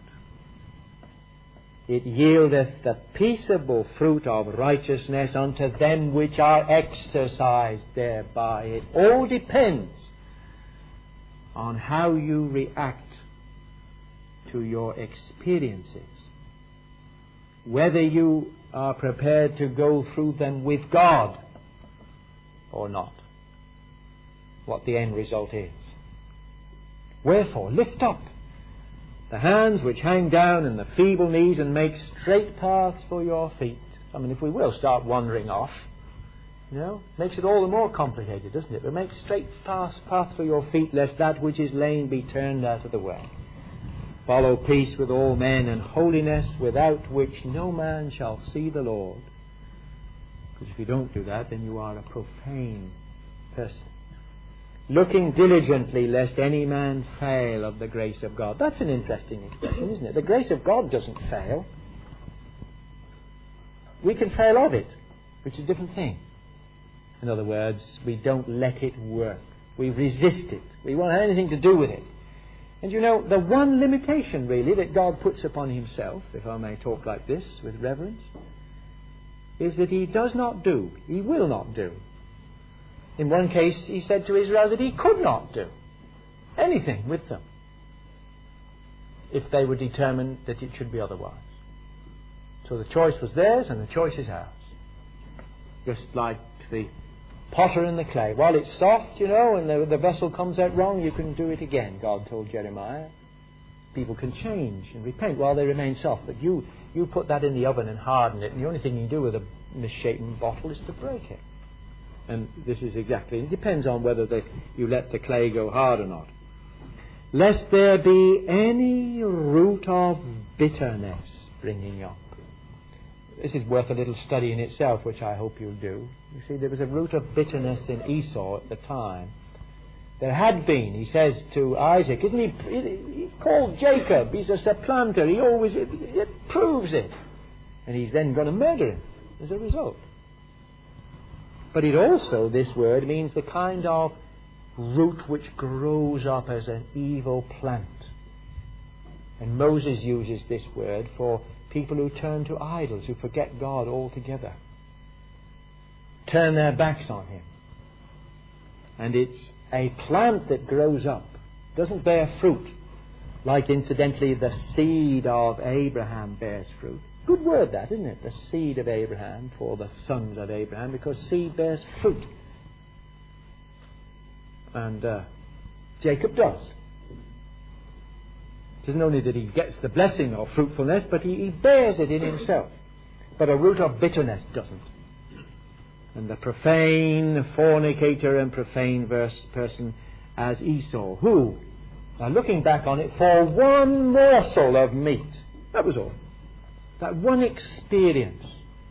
It yieldeth the peaceable fruit of righteousness unto them which are exercised thereby. It all depends on how you react to your experiences, whether you are prepared to go through them with God or not, what the end result is. Wherefore, lift up the hands which hang down and the feeble knees, and make straight paths for your feet. I mean, if we will start wandering off, makes it all the more complicated, doesn't it? But make straight paths for your feet, lest that which is lame be turned out of the way. Follow peace with all men and holiness, without which no man shall see the Lord. Because if you don't do that, then you are a profane person. Looking diligently lest any man fail of the grace of God. That's an interesting expression, isn't it? The grace of God doesn't fail. We can fail of it, which is a different thing. In other words, we don't let it work. We resist it. We won't have anything to do with it. And the one limitation really that God puts upon himself, if I may talk like this with reverence, is that he does not do, he will not do. In one case, he said to Israel that he could not do. anything with them if they were determined that it should be otherwise. So the choice was theirs and the choice is ours. Just like the potter and the clay. While it's soft, and the vessel comes out wrong, you can do it again, God told Jeremiah. People can change and repent while they remain soft. But you put that in the oven and harden it, and the only thing you can do with a misshapen bottle is to break it. And this is exactly, it depends on whether you let the clay go hard or not. Lest there be any root of bitterness springing up. This is worth a little study in itself, which I hope you'll do. You see, there was a root of bitterness in Esau at the time. There had been, he says to Isaac, isn't he? He's called Jacob. He's a supplanter. It proves it. And he's then going to murder him as a result. But it also, this word, means the kind of root which grows up as an evil plant. And Moses uses this word for people who turn to idols, who forget God altogether. Turn their backs on Him. And it's a plant that grows up, doesn't bear fruit, like incidentally the seed of Abraham bears fruit. Good word that, isn't it? The seed of Abraham for the sons of Abraham, because seed bears fruit. And Jacob does. It isn't only that he gets the blessing of fruitfulness, but he bears it in himself. But a root of bitterness doesn't. And the profane fornicator and profane person as Esau, who, now looking back on it, for one morsel of meat, that was all. That one experience,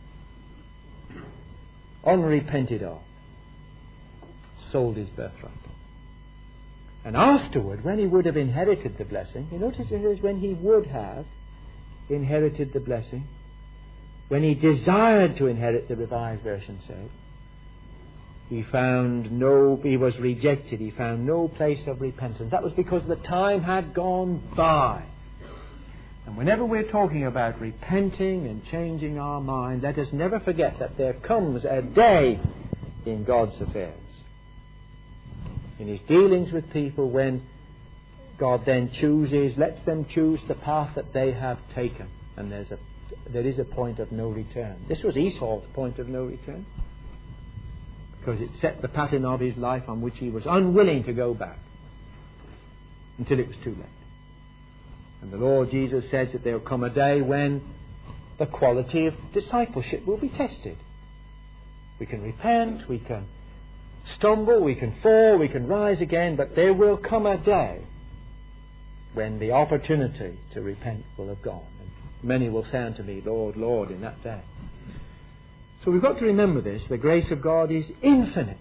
unrepented of, sold his birthright. And afterward, when he would have inherited the blessing, you notice it is when he would have inherited the blessing, when he desired to inherit, the Revised Version said, he was rejected. He found no place of repentance. That was because the time had gone by. And whenever we're talking about repenting and changing our mind, let us never forget that there comes a day in God's affairs, in His dealings with people, when God then lets them choose the path that they have taken. And there is a point of no return. This was Esau's point of no return, because it set the pattern of his life on which he was unwilling to go back until it was too late. And the Lord Jesus says that there will come a day when the quality of discipleship will be tested. We can repent, we can stumble, we can fall, we can rise again, but there will come a day when the opportunity to repent will have gone. And many will say unto me, Lord, Lord, in that day. So we've got to remember this. The grace of God is infinite.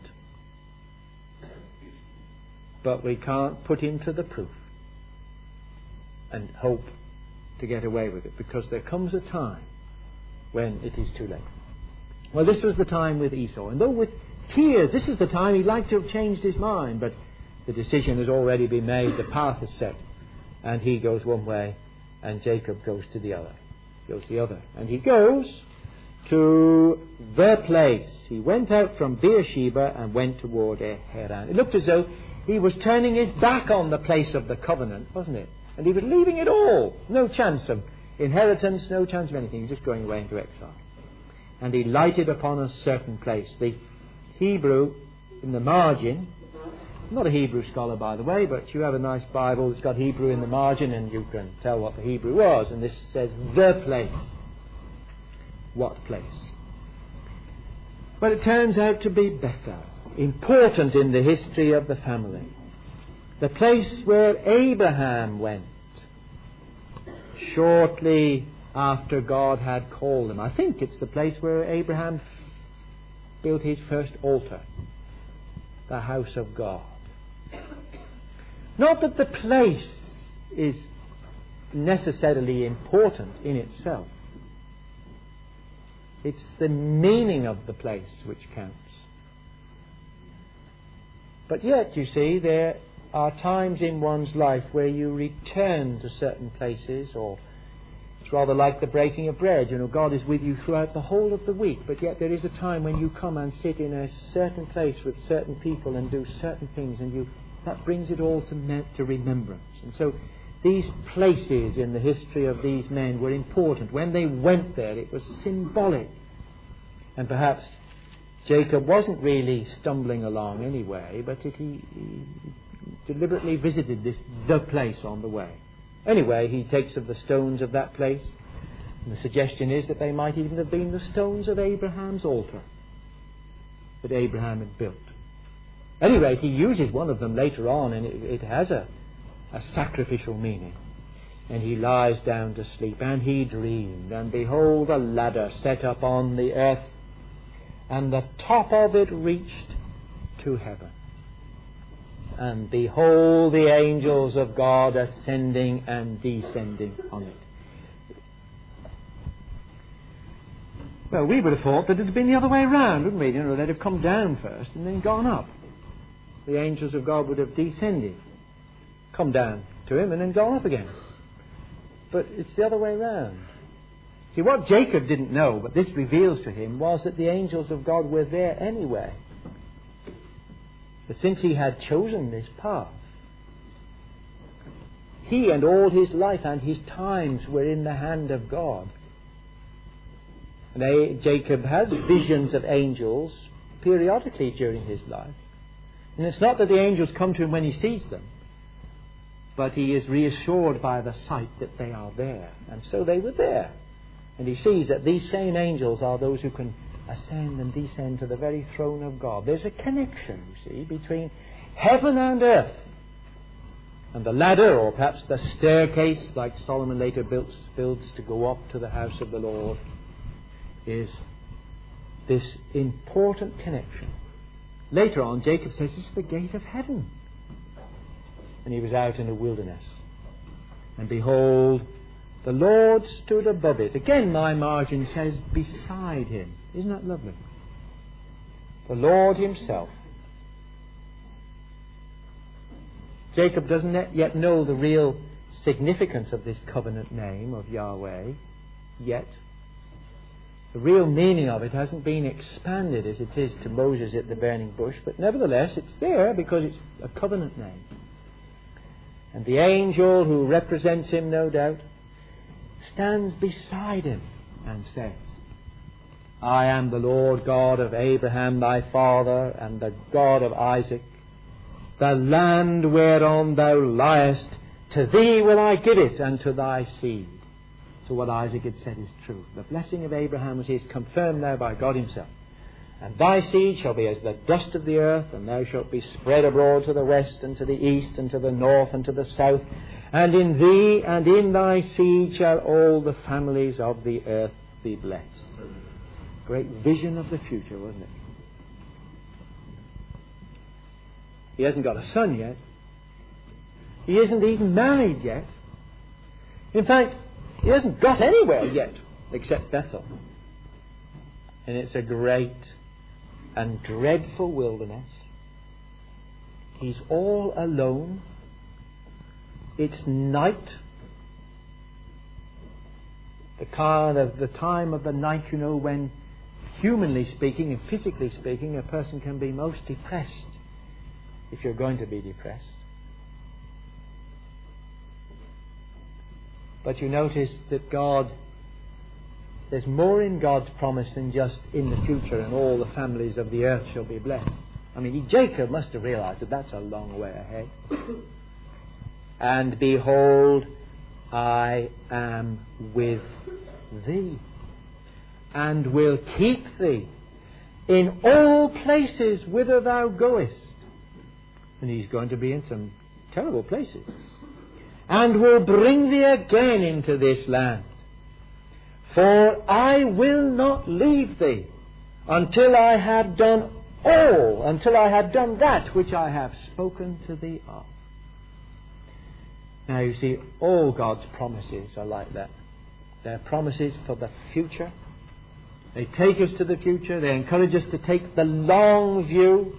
But we can't put Him to the proof and hope to get away with it, because there comes a time when it is too late. Well, this was the time with Esau. And though with tears, this is the time he'd like to have changed his mind, but the decision has already been made, the path is set, and he goes one way and Jacob goes to the other. And he goes to the place. He went out from Beersheba and went toward Haran. It looked as though he was turning his back on the place of the covenant, wasn't it? And he was leaving it all. No chance of inheritance, no chance of anything. He was just going away into exile. And he lighted upon a certain place. The Hebrew in the margin, I'm not a Hebrew scholar, by the way, but you have a nice Bible that's got Hebrew in the margin and you can tell what the Hebrew was. And this says the place. What place? Well, it turns out to be Bethel, important in the history of the family. The place where Abraham went shortly after God had called him. I think it's the place where Abraham built his first altar, the house of God. Not that the place is necessarily important in itself. It's the meaning of the place which counts. But yet, you see, there are times in one's life where you return to certain places, or it's rather like the breaking of bread. You know, God is with you throughout the whole of the week, but yet there is a time when you come and sit in a certain place with certain people and do certain things, and you that brings it all to remembrance. And so these places in the history of these men were important. When they went there, it was symbolic. And perhaps Jacob wasn't really stumbling along anyway, but he deliberately visited the place on the way. Anyway, he takes of the stones of that place, and the suggestion is that they might even have been the stones of Abraham's altar that Abraham had built. Anyway, he uses one of them later on, and it has a sacrificial meaning. And he lies down to sleep, and he dreamed, and behold, a ladder set up on the earth, and the top of it reached to heaven. And behold, the angels of God ascending and descending on it. Well, we would have thought that it had been the other way around, wouldn't we? You know, they'd have come down first and then gone up. The angels of God would have descended, come down to him and then gone up again. But it's the other way around. See, what Jacob didn't know, but this reveals to him, was that the angels of God were there anyway. But since he had chosen this path, he and all his life and his times were in the hand of God. And Jacob has visions of angels periodically during his life. And it's not that the angels come to him when he sees them, but he is reassured by the sight that they are there. And so they were there. And he sees that these same angels are those who can ascend and descend to the very throne of God. There's a connection, you see, between heaven and earth. And the ladder, or perhaps the staircase, like Solomon later builds to go up to the house of the Lord, is this important connection. Later on, Jacob says it's the gate of heaven. And he was out in the wilderness. And behold, the Lord stood above it. Again, my margin says beside him. Isn't that lovely? The Lord himself. Jacob doesn't yet know the real significance of this covenant name of Yahweh yet. The real meaning of it hasn't been expanded as it is to Moses at the burning bush, but nevertheless it's there because it's a covenant name. And the angel who represents him, no doubt, stands beside him and says, I am the Lord God of Abraham thy father, and the God of Isaac. The land whereon thou liest, to thee will I give it, and to thy seed. So what Isaac had said is true. The blessing of Abraham is confirmed now by God himself. And thy seed shall be as the dust of the earth, and thou shalt be spread abroad to the west, and to the east, and to the north, and to the south. And in thee and in thy seed shall all the families of the earth be blessed. Great vision of the future, wasn't it? He hasn't got a son yet. He isn't even married yet. In fact, he hasn't got anywhere yet except Bethel. And it's a great and dreadful wilderness. He's all alone. It's night. The time of the night, you know, when humanly speaking and physically speaking, a person can be most depressed, if you're going to be depressed. But you notice that there's more in God's promise than just in the future and all the families of the earth shall be blessed. I mean, Jacob must have realized that that's a long way ahead. And behold, I am with thee, and will keep thee in all places whither thou goest. And he's going to be in some terrible places. And will bring thee again into this land. For I will not leave thee until I have done that which I have spoken to thee of. Now you see, all God's promises are like that. They're promises for the future. They take us to the future. They encourage us to take the long view.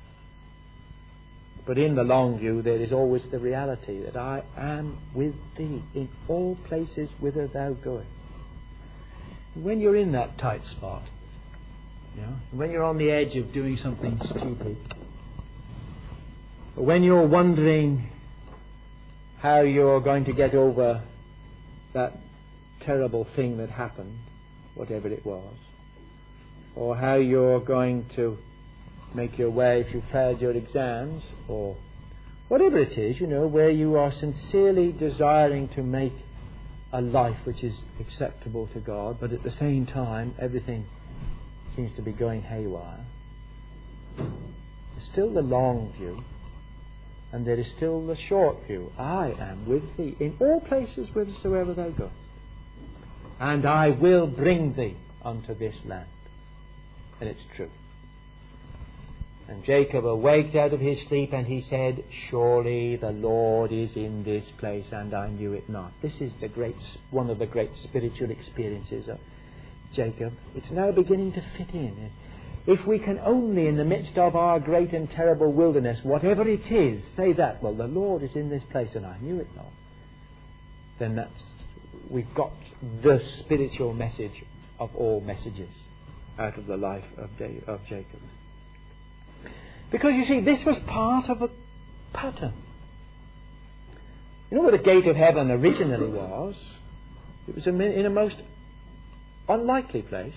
But in the long view there is always the reality that I am with thee in all places whither thou goest. When you're in that tight spot, when you're on the edge of doing something stupid, When you're wondering how you're going to get over that terrible thing that happened, whatever it was, or how you're going to make your way if you failed your exams, or whatever it is, where you are sincerely desiring to make a life which is acceptable to God, but at the same time everything seems to be going haywire. There's still the long view, and there is still the short view. I am with thee in all places whithersoever thou goest, and I will bring thee unto this land. And it's true. And Jacob awaked out of his sleep, and he said, surely the Lord is in this place, and I knew it not. This is one of the great spiritual experiences of Jacob. It's now beginning to fit in. If we can only, in the midst of our great and terrible wilderness, whatever it is, say that, well, the Lord is in this place, and I knew it not, then we've got the spiritual message of all messages out of the life of Jacob. Because, you see, this was part of a pattern. You know where the gate of heaven originally was? It was in a most unlikely place.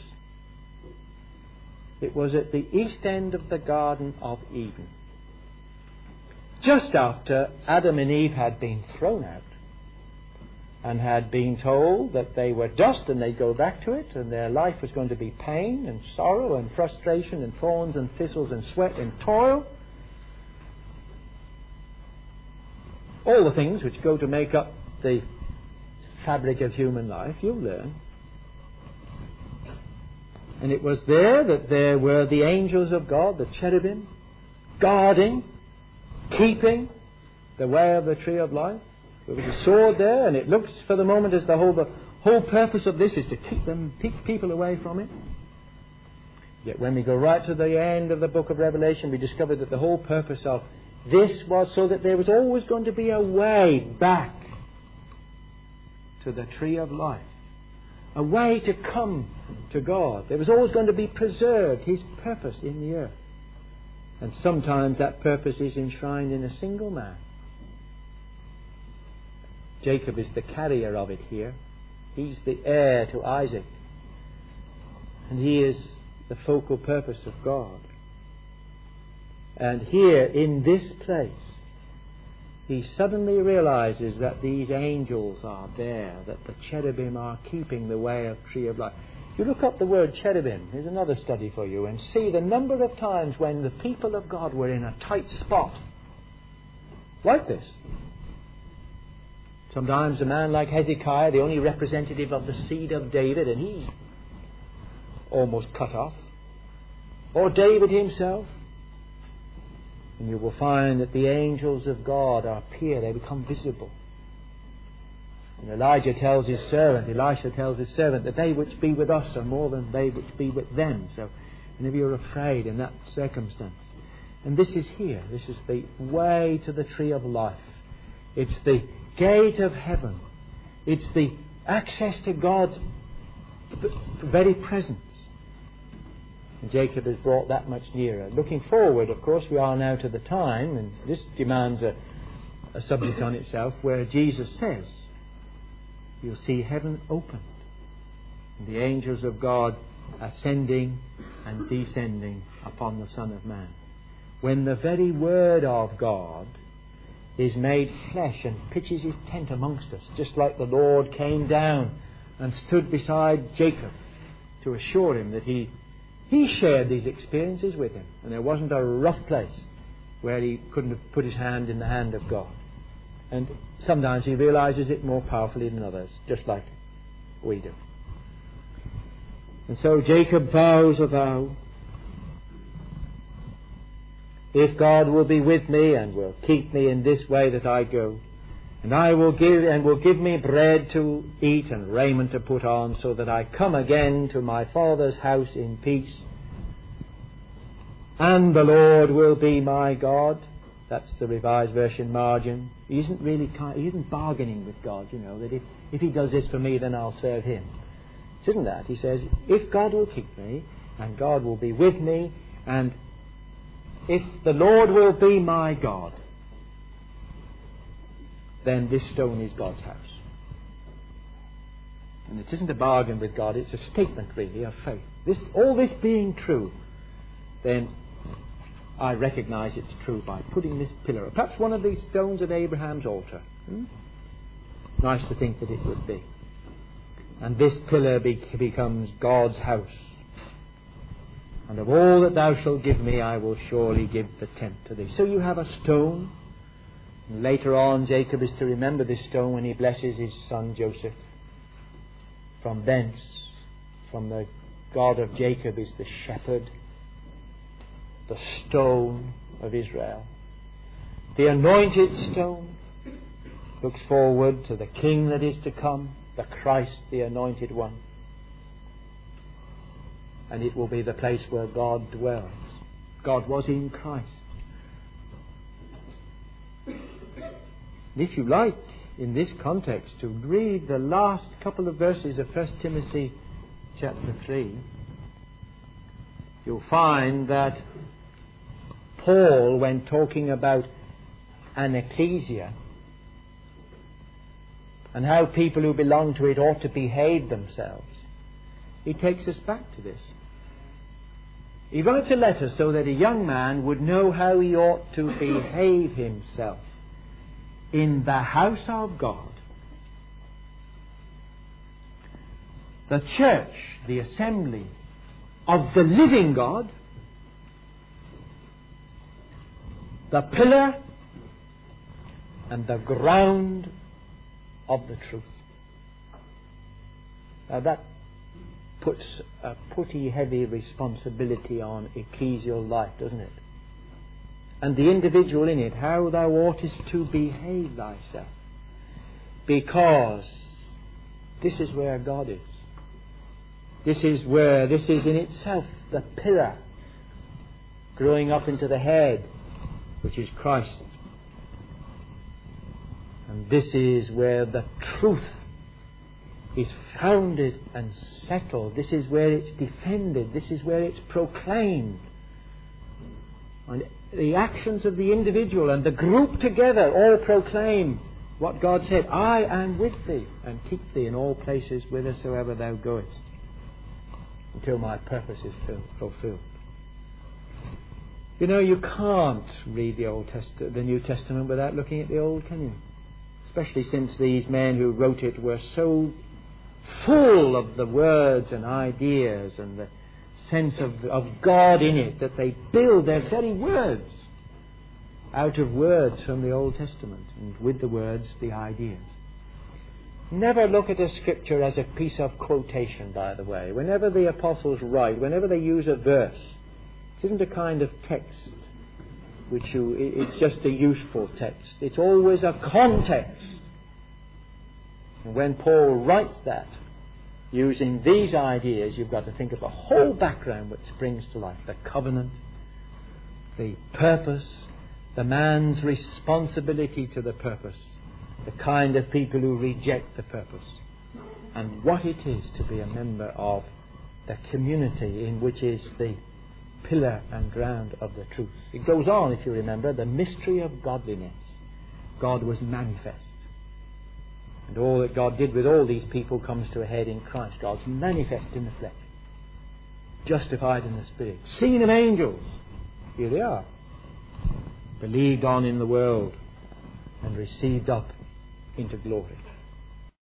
It was at the east end of the Garden of Eden. Just after Adam and Eve had been thrown out and had been told that they were dust and they'd go back to it, and their life was going to be pain and sorrow and frustration and thorns and thistles and sweat and toil. All the things which go to make up the fabric of human life, you'll learn. And it was there that there were the angels of God, the cherubim, guarding, keeping the way of the tree of life. There was a sword there, and it looks for the moment as the whole purpose of this is to keep people away from it. Yet when we go right to the end of the book of Revelation, we discover that the whole purpose of this was so that there was always going to be a way back to the tree of life, a way to come to God. There was always going to be preserved His purpose in the earth. And sometimes that purpose is enshrined in a single man. Jacob is the carrier of it here. He's the heir to Isaac. And he is the focal purpose of God. And here in this place, he suddenly realizes that these angels are there, that the cherubim are keeping the way of tree of life. You look up the word cherubim, here's another study for you, and see the number of times when the people of God were in a tight spot like this. Sometimes a man like Hezekiah, the only representative of the seed of David, and he's almost cut off. Or David himself. And you will find that the angels of God appear, they become visible. And Elisha tells his servant that they which be with us are more than they which be with them. So whenever you're afraid in that circumstance. And this is here. This is the way to the tree of life. It's the gate of heaven. It's the access to God's very presence. And Jacob is brought that much nearer. Looking forward, of course, we are now to the time, and this demands a subject on itself, where Jesus says, you'll see heaven opened, and the angels of God ascending and descending upon the Son of Man. When the very Word of God is made flesh and pitches his tent amongst us, just like the Lord came down and stood beside Jacob to assure him that he shared these experiences with him, and there wasn't a rough place where he couldn't have put his hand in the hand of God. And sometimes he realizes it more powerfully than others, just like we do. And so Jacob vows a vow. If God will be with me and will keep me in this way that I go, and will give me bread to eat and raiment to put on, so that I come again to my father's house in peace, and the Lord will be my God. That's the Revised Version margin. He isn't bargaining with God, that if he does this for me, then I'll serve him. It isn't that. He says, if God will keep me, and God will be with me, and if the Lord will be my God, then this stone is God's house. And it isn't a bargain with God, it's a statement really of faith. All this being true, then I recognize it's true by putting this pillar, perhaps one of these stones at Abraham's altar. Nice to think that it would be. And this pillar becomes God's house. And of all that thou shalt give me, I will surely give the tenth to thee. So you have a stone. And later on, Jacob is to remember this stone when he blesses his son Joseph. From thence, from the God of Jacob is the shepherd, the stone of Israel. The anointed stone looks forward to the King that is to come, the Christ, the anointed one. And it will be the place where God dwells. God was in Christ. And if you like, in this context, to read the last couple of verses of 1 Timothy chapter 3, you'll find that Paul, when talking about an ecclesia and how people who belong to it ought to behave themselves, he takes us back to this. He writes a letter so that a young man would know how he ought to behave himself in the house of God. The church, the assembly of the living God, the pillar and the ground of the truth. Now that puts a pretty heavy responsibility on ecclesial life, doesn't it? And the individual in it, how thou oughtest to behave thyself. Because this is where God is. This is in itself the pillar growing up into the head, which is Christ. And this is where the truth is founded and settled. This is where it's defended. This is where it's proclaimed. And the actions of the individual and the group together all proclaim what God said: I am with thee, and keep thee in all places whithersoever thou goest, until my purpose is fulfilled. You know, you can't read the New Testament without looking at the Old, can you? Especially since these men who wrote it were so full of the words and ideas and the sense of God in it that they build their very words out of words from the Old Testament, and with the words, the ideas. Never look at a scripture as a piece of quotation, by the way. Whenever the apostles write, whenever they use a verse, it isn't a kind of text it's just a useful text. It's always a context. And when Paul writes that, using these ideas, you've got to think of a whole background which springs to life. The covenant, the purpose, the man's responsibility to the purpose, the kind of people who reject the purpose, and what it is to be a member of the community in which is the pillar and ground of the truth. It goes on, if you remember, the mystery of godliness. God was manifest. And all that God did with all these people comes to a head in Christ. God's manifest in the flesh, justified in the Spirit, seen of angels. Here they are. Believed on in the world and received up into glory.